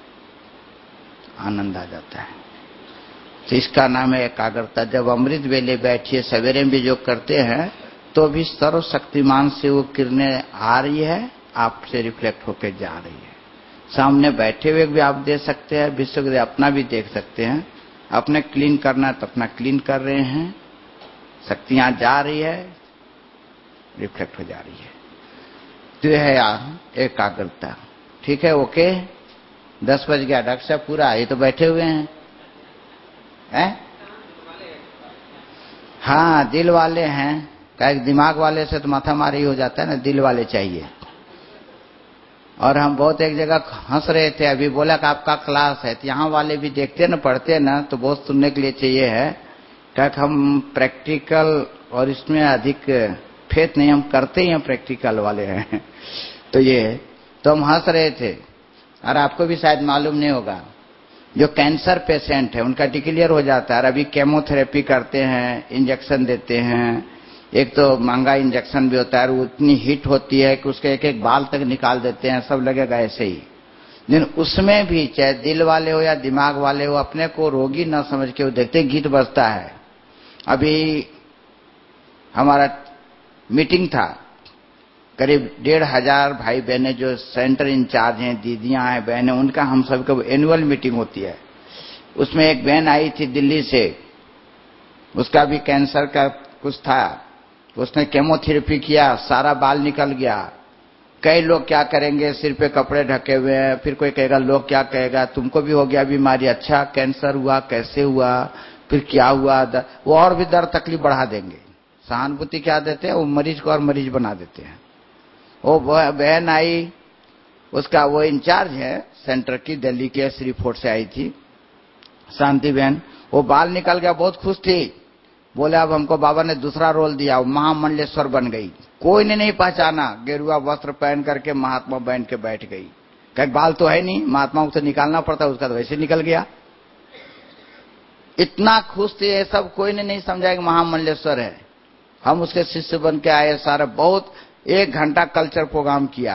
Speaker 1: आनंद आ जाता है। तो इसका नाम है एकाग्रता। जब अमृत वेले बैठिए, सवेरे में भी जो करते हैं, तो भी सर्वशक्तिमान से वो किरणें आ रही है, आपसे रिफ्लेक्ट होकर जा रही है। सामने बैठे हुए भी आप दे सकते हैं, विश्व के अपना भी देख सकते हैं। अपने क्लीन करना है तो अपना क्लीन कर रहे हैं, शक्तियां जा रही है, रिफ्लेक्ट हो जा रही है। तो यह है एकाग्रता। ठीक है, ओके। 10 बज गया। डॉक्टर साहब पूरा ये तो बैठे हुए हैं, हैं? हाँ, दिल वाले हैं। क्या दिमाग वाले से तो माथा मारी हो जाता है ना, दिल वाले चाहिए। और हम बहुत एक जगह हंस रहे थे, अभी बोला कि आपका क्लास है, तो यहाँ वाले भी देखते ना, पढ़ते हैं ना, तो बहुत सुनने के लिए चाहिए है। क्या हम प्रैक्टिकल और इसमें अधिक फेथ नहीं, हम करते ही हम प्रैक्टिकल वाले हैं। तो ये तो हम हंस रहे थे। और आपको भी शायद मालूम नहीं होगा, जो कैंसर पेशेंट है उनका डिक्लेयर हो जाता है। और अभी केमोथेरेपी करते हैं, इंजेक्शन देते हैं। एक तो महंगा इंजेक्शन भी होता है, वो इतनी हीट होती है कि उसके एक एक बाल तक निकाल देते हैं, सब लगेगा ऐसे ही। लेकिन उसमें भी चाहे दिल वाले हो या दिमाग वाले हो, अपने को रोगी न समझ के वो देखते, गीत बजता है। अभी हमारा मीटिंग था, करीब 1,500 भाई बहनें जो सेंटर इंचार्ज हैं, दीदियां हैं, बहनें, उनका हम सबका एनुअल मीटिंग होती है। उसमें एक बहन आई थी दिल्ली से, उसका भी कैंसर का कुछ था, उसने केमोथेरेपी किया, सारा बाल निकल गया। कई लोग क्या करेंगे, सिर पे कपड़े ढके हुए हैं, फिर कोई कहेगा लोग क्या कहेगा, तुमको भी हो गया बीमारी, अच्छा कैंसर हुआ, कैसे हुआ, फिर क्या हुआ, वो और भी दर्द तकलीफ बढ़ा देंगे। सहानुभूति क्या देते हैं, वो मरीज को और मरीज बना देते हैं। वो बहन आई, उसका वो इंचार्ज है सेंटर की, दिल्ली के श्री फोर्ट से आई थी, शांति बहन। वो बाल निकल गया, बहुत खुश थी। बोले अब हमको बाबा ने दूसरा रोल दिया, महामंडलेश्वर बन गई। कोई ने नहीं पहचाना, गेरुआ वस्त्र पहन करके महात्मा बन के बैठ गई। कहीं बाल तो है नहीं, महात्मा को तो निकालना पड़ता, उसका तो वैसे निकल गया। इतना खुश थे ये सब, कोई ने नहीं समझा कि महामंडलेश्वर है। हम उसके शिष्य बन के आए सारे, बहुत 1 घंटा कल्चर प्रोग्राम किया,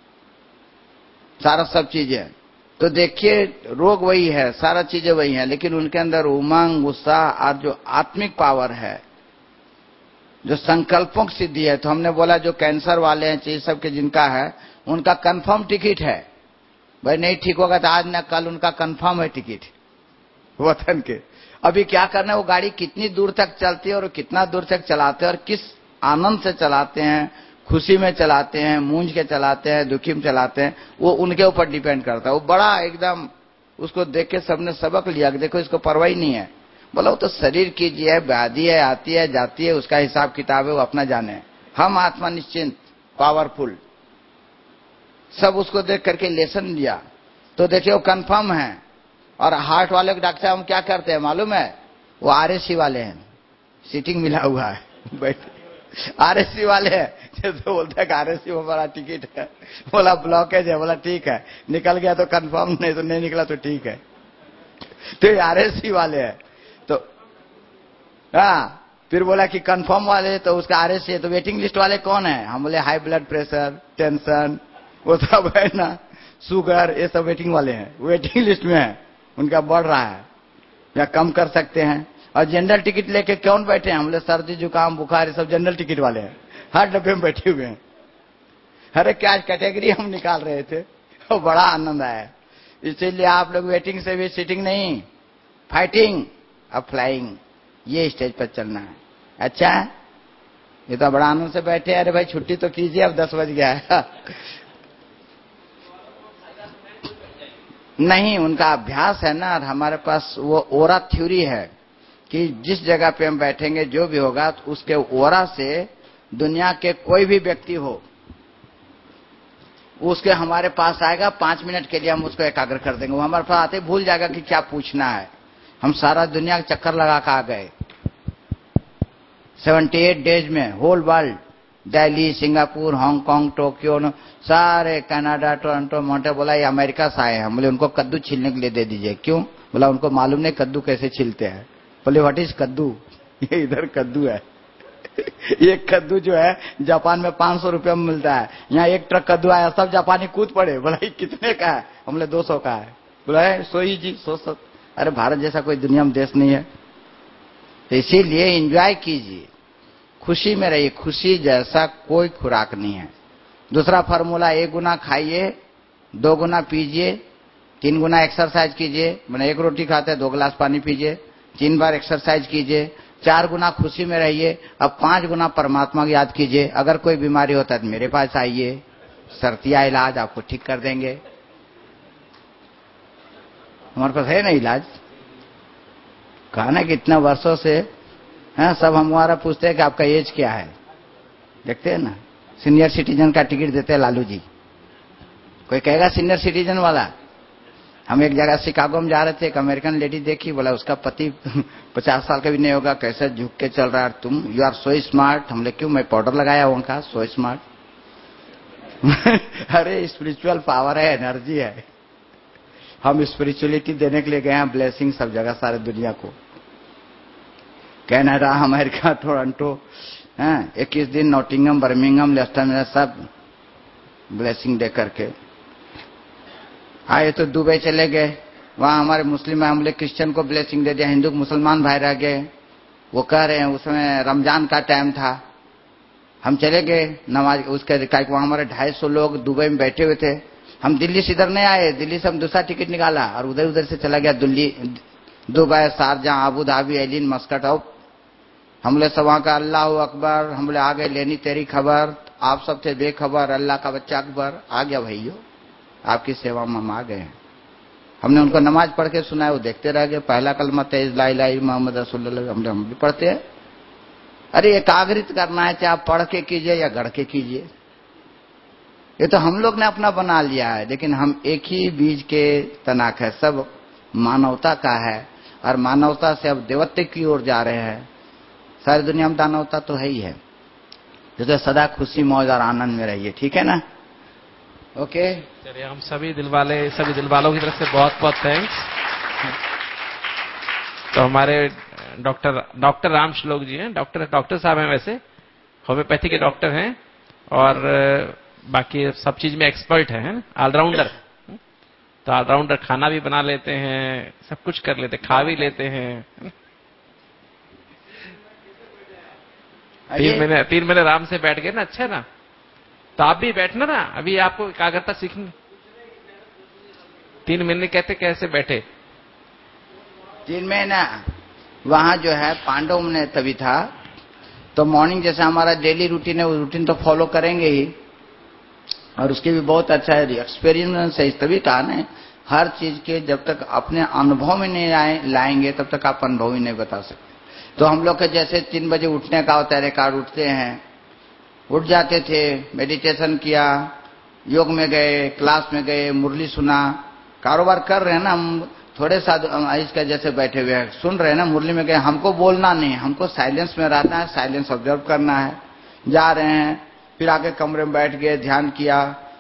Speaker 1: सारा सब चीजें। तो देखिए रोग वही है, सारा चीजें वही है, लेकिन उनके अंदर उमंग, उत्साह और जो आत्मिक पावर है, जो संकल्पों की सिद्धि है। तो हमने बोला जो कैंसर वाले हैं, चीज सबके जिनका है, उनका कंफर्म टिकट है भाई, नहीं ठीक होगा तो आज ना कल उनका कंफर्म है टिकट वतन के। अभी क्या करना है, वो गाड़ी कितनी दूर तक चलती है और कितना दूर तक चलाते हैं और किस आनंद से चलाते हैं, खुशी में चलाते हैं, मूंझ के चलाते हैं, दुखी में चलाते हैं, वो उनके ऊपर डिपेंड करता है। वो बड़ा एकदम, उसको देख के सबने सबक लिया कि देखो इसको परवाह ही नहीं है। बोला वो तो शरीर की जी है, व्याधि है, आती है जाती है, उसका हिसाब किताब है, वो अपना जाने। हम आत्मा निश्चिंत, पावरफुल, सब उसको देख करके लेसन लिया। तो देखिए वो कंफर्म है। और हार्ट वाले को डॉक्टर हम क्या करते हैं मालूम है, वो आरएससी वाले हैं, सीटिंग मिला हुआ है, बैठ आरएससी वाले हैं। जैसे बोलते हैं आरएससी में बड़ा टिकट है, बोला ब्लॉकेज है, बोला ठीक है, निकल गया तो कंफर्म, नहीं तो नहीं निकला तो ठीक है। तो ये आरएससी वाले हैं। तो हाँ, फिर बोला कि कंफर्म वाले, तो उसका आरएससी है। तो वेटिंग लिस्ट वाले कौन है, हम बोले हाई ब्लड प्रेशर, टेंशन, वो सब है ना, शुगर, ये सब वेटिंग वाले हैं, वेटिंग लिस्ट में है, उनका बढ़ रहा है या कम कर सकते हैं। और जनरल टिकट लेके कौन बैठे हैं, हम बोले सर्दी जुकाम बुखार, ये सब जनरल टिकट वाले हैं, हर डब्बे में बैठे हुए हैं। अरे क्या कैटेगरी हम निकाल रहे थे, तो बड़ा आनंद आया। इसीलिए आप लोग वेटिंग से भी सिटिंग नहीं, फाइटिंग अब फ्लाइंग, ये स्टेज पर चलना है। अच्छा, ये तो बड़ा आनंद से बैठे। अरे भाई छुट्टी तो कीजिए, अब 10 बज गया है। नहीं, उनका अभ्यास है ना, और हमारे पास वो ओरा थ्योरी है कि जिस जगह पे हम बैठेंगे जो भी होगा तो उसके ओरा से दुनिया के कोई भी व्यक्ति हो उसके हमारे पास आएगा, 5 मिनट के लिए हम उसको एकाग्र कर देंगे। वो हमारे पास आते भूल जाएगा कि क्या पूछना है। हम सारा दुनिया का चक्कर लगा कर आ गए 78 डेज में, whole world, Delhi, Singapore, Hong Kong, Tokyo, सारे कनाडा, टोरंटो, मॉन्टे। बोला ये अमेरिका से आए हैं। बोले उनको कद्दू छीलने के लिए दे दीजिए। क्यों? बोला उनको मालूम नहीं कद्दू कैसे छीलते हैं। बोले व्हाट इज कद्दू? ये इधर कद्दू है। ये कद्दू जो है जापान में 500 रुपये में मिलता है, यहाँ 1 ट्रक कद्दू आया, सब जापानी कूद पड़े। बोला ये कितने का है? हमने 200 का है। बोला सोई जी 100। अरे भारत जैसा कोई दुनिया में देश नहीं है। तो इसीलिए एंजॉय कीजिए, खुशी में रहिए। खुशी जैसा कोई खुराक नहीं है। दूसरा फार्मूला, 1 गुना खाइए, 2 गुना पीजिए, 3 गुना एक्सरसाइज कीजिए। मैंने 1 रोटी खाते हैं 2 गिलास पानी पीजिए, 3 बार एक्सरसाइज कीजिए, 4 गुना खुशी में रहिए। अब 5 गुना परमात्मा की याद कीजिए। अगर कोई बीमारी होता है तो मेरे पास आइए, शर्तिया इलाज आपको ठीक कर देंगे। हमारे पास है ना इलाज। कहा ना कि इतना वर्षों से हैं, सब हमारा पूछते हैं कि आपका एज क्या है। देखते हैं ना, सीनियर सिटीजन का टिकट देते हैं लालू जी। कोई कहेगा सीनियर सिटीजन वाला। हम एक जगह शिकागो में जा रहे थे, एक अमेरिकन लेडी देखी, बोला उसका पति 50 साल का भी नहीं होगा, कैसे झुक के चल रहा है। तुम यू आर सो स्मार्ट। हमने क्यों? मैं पाउडर लगाया हुआ का, सो स्मार्ट। अरे स्पिरिचुअल पावर है, एनर्जी है। हम स्पिरिचुअलिटी देने के लिए गए हैं, ब्लेसिंग सब जगह, सारे दुनिया को। कनाडा, अमेरिका, टोरंटो, 21 दिन नॉटिंगम, बर्मिंगम, लेस्टर में सब ब्लेसिंग दे करके आए। तो दुबई चले गए, वहां हमारे मुस्लिम हमले क्रिश्चियन को ब्लेसिंग दे दिया, हिंदू मुसलमान भाई रह गए। वो कह रहे हैं उसमें रमजान का टाइम था, हम चले गए नमाज उसके, वहां हमारे 250 लोग दुबई में बैठे हुए थे। हम दिल्ली से इधर नहीं आए, दिल्ली से हम दूसरा टिकट निकाला और उधर उधर से चला गया Delhi, Dubai, Sharjah, Abu Dhabi, एलिन, मस्कट। और हम लोग सब वहां का अल्लाह अकबर, हम लोग आ गए लेनी तेरी खबर, आप सब थे बेखबर, अल्लाह का बच्चा अकबर। आ गया भैया, आपकी सेवा में हम आ गए हैं। हमने उनको नमाज पढ़ के सुनाया, वो देखते रह गए। पहला कलमा तेज ला इलाहा इल्लल्लाह मोहम्मद रसूलुल्लाह, हम भी पढ़ते हैं। अरे एकाग्रित करना है, चाहे आप पढ़ के कीजिए या गढ़ के कीजिए। ये तो हम लोग ने अपना बना लिया है, लेकिन हम एक ही बीज के तनाक है, सब मानवता का है। और मानवता से अब देवत्व की ओर जा रहे हैं। सारी दुनिया में दानवता तो है ही है। तो सदा खुशी मौज और आनंद में रहिए, ठीक है ना? ओके,
Speaker 2: चलिए हम सभी दिलवालों की तरफ से बहुत बहुत थैंक्स। तो हमारे डॉक्टर राम श्लोक जी हैं, डॉक्टर साहब हैं, वैसे होम्योपैथी के डॉक्टर हैं और बाकी सब चीज में एक्सपर्ट है, ऑलराउंडर। तो ऑलराउंडर, खाना भी बना लेते हैं, सब कुछ कर लेते, खा भी लेते हैं। 3 महीने आराम से बैठ गए ना, अच्छा ना। तो आप भी बैठना ना, अभी आपको एकाग्रता सीखनी। 3 महीने कहते कैसे बैठे?
Speaker 1: 3 महीना वहां जो है पांडव ने तभी था। तो मॉर्निंग जैसा हमारा डेली रूटीन है, वो रूटीन तो फॉलो करेंगे ही, और उसके भी बहुत अच्छा है एक्सपीरियंस है। तभी कहा ना, हर चीज के जब तक अपने अनुभव में नहीं लाएंगे तब तक आप अनुभव ही नहीं बता सकते। तो हम लोग के जैसे 3 बजे उठने का होता है, रिकॉर्ड उठते हैं, उठ जाते थे, मेडिटेशन किया, योग में गए, क्लास में गए, मुरली सुना, कारोबार कर रहे हैं ना हम, थोड़े सा इसका जैसे बैठे हुए हैं, सुन रहे हैं ना, मुरली में गए। हमको बोलना नहीं, हमको साइलेंस में रहना है, साइलेंस ऑब्जर्व करना है। जा रहे हैं, फिर आके कमरे में बैठ गए, ध्यान किया,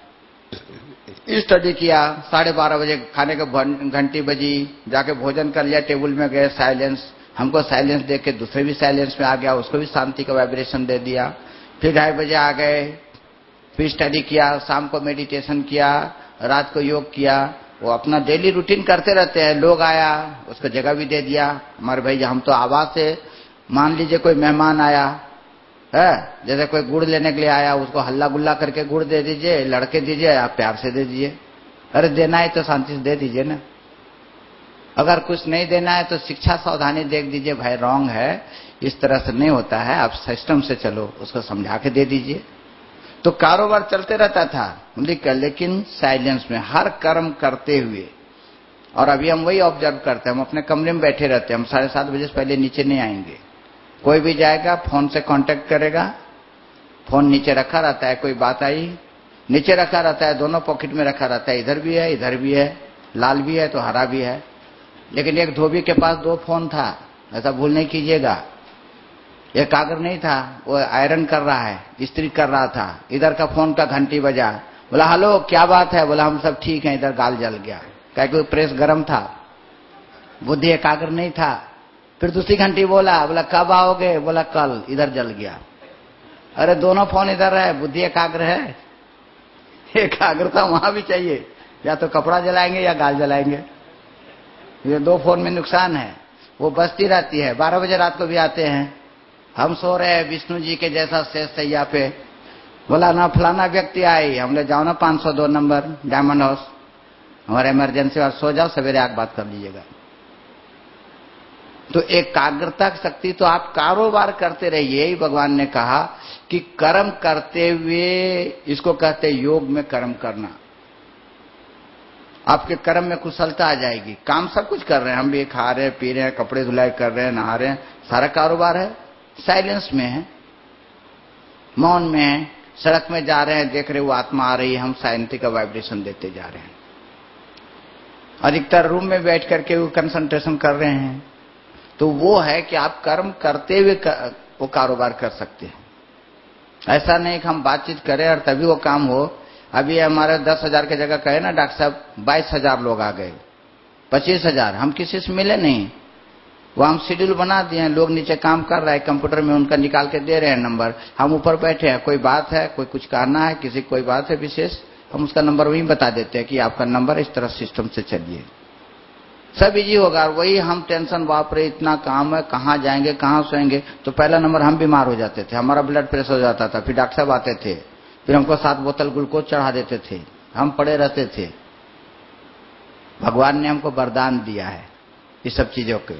Speaker 1: स्टडी किया। 12:30 बजे खाने का घंटी बजी, जाके भोजन कर लिया, टेबल में गए, साइलेंस। हमको साइलेंस देख के दूसरे भी साइलेंस में आ गया, उसको भी शांति का वाइब्रेशन दे दिया। फिर 2:30 बजे आ गए, फिर स्टडी किया, शाम को मेडिटेशन किया, रात को योग किया। वो अपना डेली रूटीन करते रहते हैं। लोग आया, उसको जगह भी दे दिया। हमारे भाई हम तो आवाज से, मान लीजिए कोई मेहमान आया, है। जैसे कोई गुड़ लेने के लिए आया, उसको हल्ला गुल्ला करके गुड़ दे दीजिए, लड़के दीजिए, आप प्यार से दे दीजिए। अरे देना है तो शांति से दे दीजिए ना। अगर कुछ नहीं देना है तो शिक्षा सावधानी देख दीजिए, भाई रॉन्ग है, इस तरह से नहीं होता है, आप सिस्टम से चलो, उसको समझा के दे दीजिए। तो कारोबार चलते रहता था, लेकिन साइलेंस में, हर कर्म करते हुए। और अभी हम वही ऑब्जर्व करते हैं, हम अपने कमरे में बैठे रहते हैं, हम 7:30 बजे से पहले नीचे नहीं आएंगे। कोई भी जाएगा फोन से कांटेक्ट करेगा, फोन नीचे रखा रहता है, कोई बात आई नीचे रखा रहता है, दोनों पॉकेट में रखा रहता है, इधर भी है इधर भी है, लाल भी है तो हरा भी है। लेकिन एक धोबी के पास 2 फोन था, ऐसा भूल नहीं कीजिएगा। एक कागर नहीं था, वो आयरन कर रहा है, इस्त्री कर रहा था, इधर का फोन का घंटी बजा, बोला हेलो क्या बात है, बोला हम सब ठीक हैं, इधर गाल जल गया, क्योंकि प्रेस गर्म था, बुद्धि एकाग्र नहीं था। फिर दूसरी घंटी बोला कब आओगे, बोला कल, इधर जल गया। अरे दोनों फोन इधर है, बुद्धि एकाग्र है? एकाग्रता वहां भी चाहिए, या तो कपड़ा जलाएंगे या गाल जलाएंगे। ये 2 फोन में नुकसान है। वो बजती रहती है, 12 बजे रात को भी आते हैं, हम सो रहे हैं विष्णु जी के जैसा शेष सैया पे, बोला ना फलाना व्यक्ति आई, हमने जाओ ना 502 नंबर डायमंड हाउस, हमारा इमरजेंसी, और सो जाओ, सवेरे आके बात कर लीजिएगा। तो एकाग्रता की शक्ति, तो आप कारोबार करते रहिए। यही भगवान ने कहा कि कर्म करते हुए, इसको कहते योग में कर्म करना। आपके कर्म में कुशलता आ जाएगी। काम सब कुछ कर रहे हैं, हम भी खा रहे हैं, पी रहे हैं, कपड़े धुलाई कर रहे हैं, नहा रहे हैं, सारा कारोबार है, साइलेंस में है, मौन में है। सड़क में जा रहे हैं, देख रहे वो आत्मा आ रही है, हम शांति का वाइब्रेशन देते जा रहे हैं। अधिकतर रूम में बैठ करके वो कंसंट्रेशन कर रहे हैं। तो वो है कि आप कर्म करते हुए वो कारोबार कर सकते हैं। ऐसा नहीं कि हम बातचीत करें और तभी वो काम हो। अभी हमारे 10,000 की जगह कहे ना डॉक्टर साहब 22,000 लोग आ गए, 25,000, हम किसी से मिले नहीं। वो हम शेड्यूल बना दिए हैं, लोग नीचे काम कर रहे हैं, कंप्यूटर में उनका निकाल के दे रहे हैं नंबर, हम ऊपर बैठे हैं। कोई बात है, कोई कुछ कहना है, किसी कोई बात है विशेष, हम उसका नंबर वहीं बता देते हैं कि आपका नंबर, इस तरह सिस्टम से चलिए, सब इजी होगा। वही हम टेंशन, बाप रे इतना काम है, कहाँ जाएंगे कहाँ सोएंगे। तो पहला नंबर हम बीमार हो जाते थे, हमारा ब्लड प्रेशर हो जाता था, फिर डॉक्टर साहब आते थे, फिर हमको 7 बोतल ग्लूकोज चढ़ा देते थे, हम पड़े रहते थे। भगवान ने हमको वरदान दिया है इस सब चीजों के,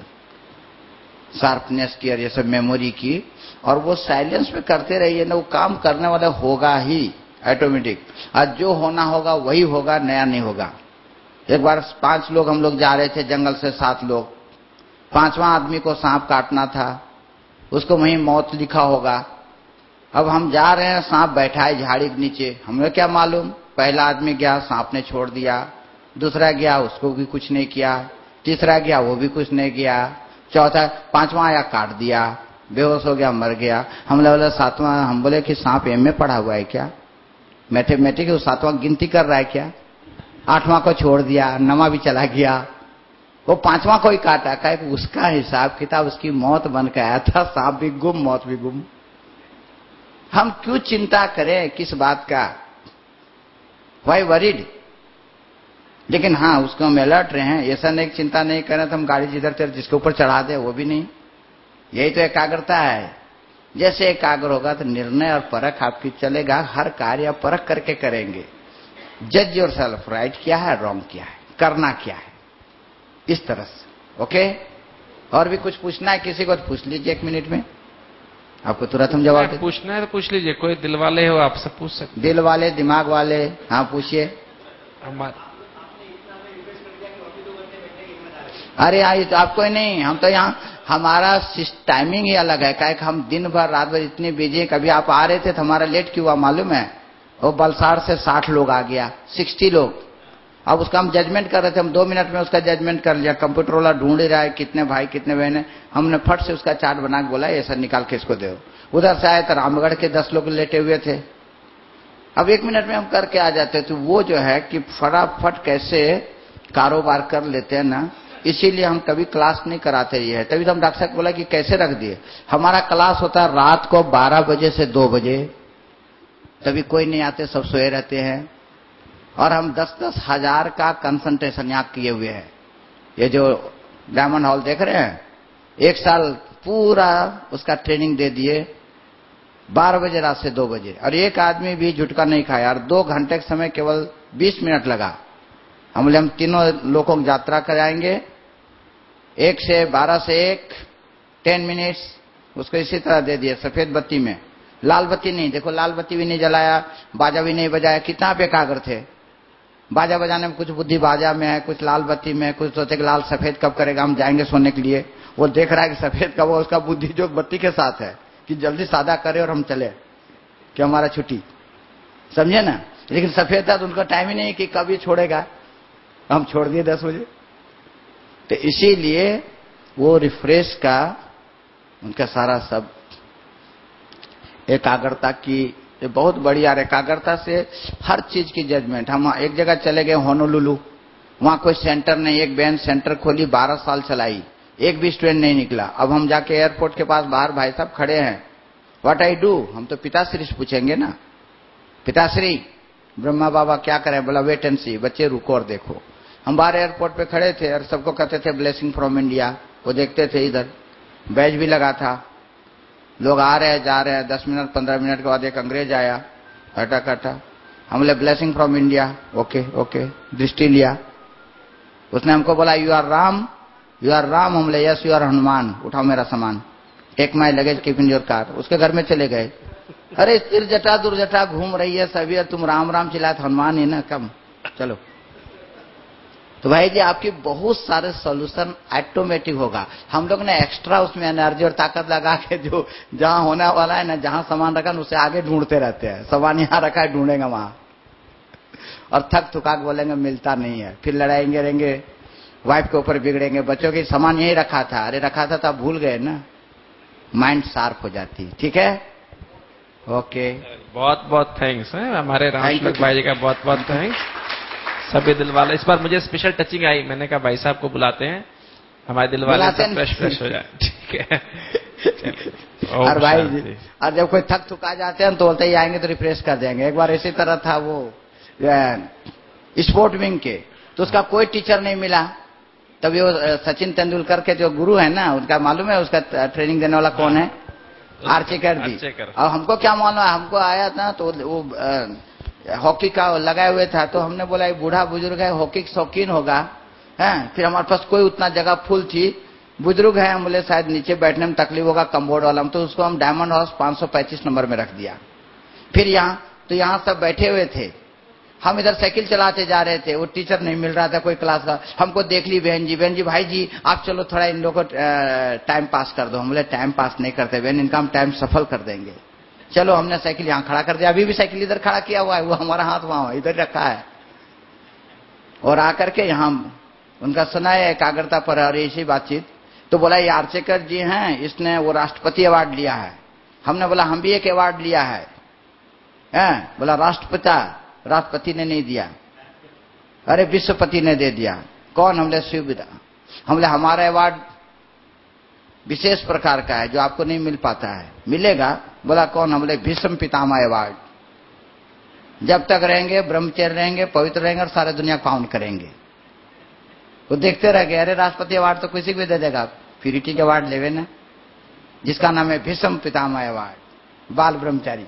Speaker 1: शार्पनेस की और ये सब मेमोरी की। और वो साइलेंस में करते रहिए ना, वो काम करने वाला होगा ही ऑटोमेटिक। आज जो होना होगा वही होगा, नया नहीं होगा। एक बार 5 लोग हम लोग जा रहे थे जंगल से, 7 लोग, 5वां आदमी को सांप काटना था, उसको वहीं मौत लिखा होगा। अब हम जा रहे हैं, सांप बैठा है झाड़ी के नीचे, हमें क्या मालूम। पहला आदमी गया, सांप ने छोड़ दिया, दूसरा गया, उसको भी कुछ नहीं किया, तीसरा गया, वो भी कुछ नहीं किया, चौथा 5वां आया, काट दिया, बेहोश हो गया, मर गया। हम बोले 7वां, हम बोले कि सांप एमए पढ़ा हुआ है क्या, मैथमेटिक्स 7वां गिनती कर रहा है क्या। 8वां को छोड़ दिया, 9वां भी चला गया, वो 5वां को ही काटा। कहे उसका हिसाब किताब, उसकी मौत बन के आया था, सांप भी गुम, मौत भी गुम। हम क्यों चिंता करें किस बात का, वाई वरीड। लेकिन हाँ, उसको हम अलर्ट रहे हैं, ऐसा नहीं चिंता नहीं करें तो हम गाड़ी जिधर चल जिसके ऊपर चढ़ा दे, वो भी नहीं। यही तो एकाग्रता है। जैसे एकाग्र होगा तो निर्णय और परख आपकी चलेगा, हर कार्य आप परख करके करेंगे। जज योर सेल्फ, राइट क्या है, रॉन्ग क्या है, करना क्या है, इस तरह से। ओके, और भी कुछ पूछना है किसी को तो पूछ लीजिए 1 मिनट में, आपको तुरंत हम जवाब दें।
Speaker 2: पूछना है तो पूछ लीजिए, कोई दिल वाले हो आपसे पूछ सकते,
Speaker 1: दिल वाले, दिमाग वाले, हाँ पूछिए। अरे आई तो आपको ही नहीं, हम तो यहाँ, हमारा टाइमिंग ही अलग है। क्या हम दिन भर रात भर इतने बिजी हैं। कभी आप आ रहे थे तो हमारा लेट क्यों हुआ मालूम है, वो बलसाड़ से 60 लोग आ गया, 60 लोग। अब उसका हम जजमेंट कर रहे थे, हम 2 मिनट में उसका जजमेंट कर लिया। कंप्यूटर वाला ढूंढ ही रहा है कितने भाई कितने बहन, हमने फट से उसका चार्ट बना के बोला ऐसा निकाल के इसको दो। उधर से आए तो रामगढ़ के 10 लोग लेटे हुए थे। अब 1 मिनट में हम करके आ जाते। तो वो जो है कि फटाफट कैसे कारोबार कर लेते हैं ना, इसीलिए हम कभी क्लास नहीं कराते। ये है तभी तो हम डॉक्टर साहब बोला कि कैसे रख दिए। हमारा क्लास होता है रात को 12 बजे से 2 बजे, तभी कोई नहीं आते, सब सोए रहते हैं। और हम 10-10 हजार का कंसंट्रेशन यहाँ किए हुए हैं। ये जो डायमंड हॉल देख रहे हैं, 1 साल पूरा उसका ट्रेनिंग दे दिए। 12 बजे रात से 2 बजे, और एक आदमी भी झुटका नहीं खाया, और 2 घंटे के समय केवल 20 मिनट लगा। हम बोले हम तीनों लोगों को यात्रा कराएंगे, 1 से 12 से 1 10 मिनट्स, उसको इसी तरह दे दिए सफेद बत्ती में, लाल बत्ती नहीं। देखो लाल बत्ती भी नहीं जलाया, बाजा भी नहीं बजाया, कितना बेकागर थे। बाजा बजाने में कुछ बुद्धि बाजा में है, कुछ लाल बत्ती में, कुछ सोचे कि लाल सफेद कब करेगा, हम जाएंगे सोने के लिए। वो देख रहा है कि सफेद कब, उसका बुद्धि जो बत्ती के साथ है कि जल्दी सादा करे और हम चले कि हमारा छुट्टी, समझे ना। लेकिन सफेद था तो उनका टाइम ही नहीं कि कब ये छोड़ेगा, हम छोड़ दिए 10 बजे। तो इसीलिए वो रिफ्रेश का उनका सारा सब एकाग्रता की, ये बहुत बढ़िया एकाग्रता से हर चीज की जजमेंट। हम एक जगह चले गए होनोलुलु, वहां कोई सेंटर नहीं, एक बैंड सेंटर खोली, 12 साल चलाई, एक भी स्टूडेंट नहीं निकला। अब हम जाके एयरपोर्ट के पास बाहर भाई साहब खड़े हैं, व्हाट आई डू, हम तो पिताश्री से पूछेंगे ना, पिताश्री ब्रह्मा बाबा क्या करें, बोला वेट एंड सी, बच्चे रुको और देखो। हम बाहर एयरपोर्ट पे खड़े थे और सबको कहते थे ब्लेसिंग फ्रॉम इंडिया, वो देखते थे, इधर बैज भी लगा था, लोग आ रहे हैं जा रहे हैं, 10 मिनट 15 मिनट के बाद एक अंग्रेज आया हटा कटा, हम बोले blessing from India, okay okay, दृष्टि लिया, उसने हमको बोला you are Ram, you are Ram, हम बोले यस यू आर हनुमान, उठाओ मेरा सामान, take my luggage keep in your car. उसके घर में चले गए। अरे तिरजटा दुर्जटा घूम रही है सभी और तुम राम राम चिल्लाए, हनुमान ही ना, कम चलो। तो भाई जी आपकी बहुत सारे सॉल्यूशन ऑटोमेटिक होगा। हम लोग ने एक्स्ट्रा उसमें एनर्जी और ताकत लगा के जो जहां होने वाला है ना, जहां सामान रखा उसे आगे ढूंढते रहते हैं, सामान यहां रखा है ढूंढेगा वहां, और थक थुका के बोलेंगे मिलता नहीं है, फिर लड़ाएंगे रहेंगे, वाइफ के ऊपर बिगड़ेंगे, बच्चों की सामान यही रखा था, अरे रखा था तो आप भूल गए ना, माइंड शार्प हो जाती। ठीक है, ओके,
Speaker 2: बहुत बहुत थैंक्स है हमारे रामश्लोक भाई जी का, बहुत बहुत थैंक्स सभी दिल वाले। इस बार मुझे स्पेशल टचिंग आई, मैंने कहा भाई साहब को बुलाते हैं, हमारे दिल वाले सब फ्रेश हो जाए। ठीक है,
Speaker 1: और भाई जी और जब कोई थक थुका जाते हैं तो बोलते ही आएंगे तो रिफ्रेश कर देंगे। एक बार इसी तरह था वो स्पोर्ट विंग के, तो उसका कोई टीचर नहीं मिला, तभी वो सचिन तेंदुलकर के जो गुरु है ना, उनका मालूम है उसका ट्रेनिंग देने वाला कौन है, आर्चेकर जी। और हमको क्या मालूम है, हमको आया था तो वो हॉकी का लगाए हुए था, तो हमने बोला ये बूढ़ा बुजुर्ग है, हॉकी शौकीन होगा है। फिर हमारे पास कोई उतना जगह फुल थी, बुजुर्ग है, हम बोले शायद नीचे बैठने में तकलीफ होगा कम्बोर्ड वाला, तो उसको हम डायमंड हाउस 525 नंबर में रख दिया। फिर यहाँ तो यहाँ सब बैठे हुए थे, हम इधर साइकिल चलाते जा रहे थे, वो टीचर नहीं मिल रहा था कोई क्लास का। हमको देख ली बहन जी भाई जी आप चलो थोड़ा इन लोगों को टाइम पास कर दो। हम बोले टाइम पास नहीं करते बहन, इनका हम टाइम सफल कर देंगे। चलो हमने साइकिल यहाँ खड़ा कर दिया, अभी भी साइकिल इधर खड़ा किया हुआ है, वो हमारा हाथ वहां इधर रखा है। और आकर के यहाँ उनका सुना है एकाग्रता पर और इसी बातचीत, तो बोला ये आर्चेकर जी हैं, इसने वो राष्ट्रपति अवार्ड लिया है। हमने बोला हम भी एक अवार्ड लिया है, बोला राष्ट्रपति ने नहीं दिया, अरे विश्वपति ने दे दिया। कौन? हमले शिवविदा। हमले हमारा अवार्ड विशेष प्रकार का है जो आपको नहीं मिल पाता है, मिलेगा। बोला कौन? हमले भीष्म पितामह अवार्ड। जब तक रहेंगे ब्रह्मचर्य रहेंगे, पवित्र रहेंगे और सारे दुनिया को पावन करेंगे। वो देखते रह गए, अरे राष्ट्रपति अवार्ड तो किसी को भी दे देगा, प्यूरिटी के अवार्ड लेवे ना, जिसका नाम है भीष्म पितामह अवार्ड, बाल ब्रह्मचारी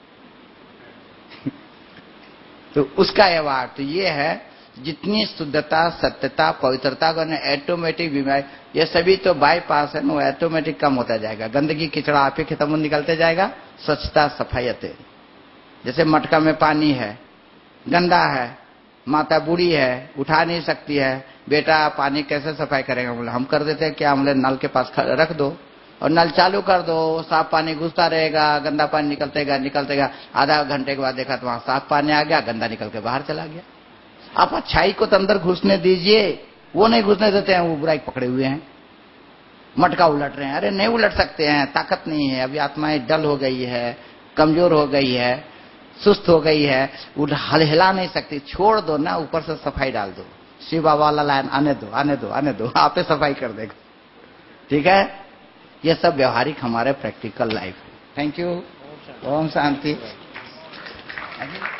Speaker 1: तो उसका अवार्ड। तो ये है जितनी शुद्धता, सत्यता, पवित्रता का ऑटोमेटिक बीमारी, ये सभी तो बाईपास है ना, वो ऑटोमेटिक कम होता जाएगा। गंदगी कीचड़ा आप ही खत्म निकलते जाएगा, स्वच्छता सफाईते। जैसे मटका में पानी है, गंदा है, माता बूढ़ी है, उठा नहीं सकती है, बेटा पानी कैसे सफाई करेगा? बोले हम कर देते हैं क्या, हमले नल के पास रख दो और नल चालू कर दो, साफ पानी घुसता रहेगा, गंदा पानी निकलतेगा। आधा घंटे के बाद देखा तो वहां साफ पानी आ गया, गंदा निकल के बाहर चला गया। आप अच्छाई को तो अंदर घुसने दीजिए, वो नहीं घुसने देते हैं, वो बुराई पकड़े हुए हैं, मटका उलट रहे हैं। अरे नहीं उलट सकते हैं, ताकत नहीं है, अभी आत्माएं डल हो गई है, कमजोर हो गई है, सुस्त हो गई है, हिला नहीं सकती, छोड़ दो ना, ऊपर से सफाई डाल दो। शिव बाबा वाला लाइन आने दो, आपे सफाई कर देगा। ठीक है, ये सब व्यवहारिक हमारे प्रैक्टिकल लाइफ है। थैंक यू, ओम शांति।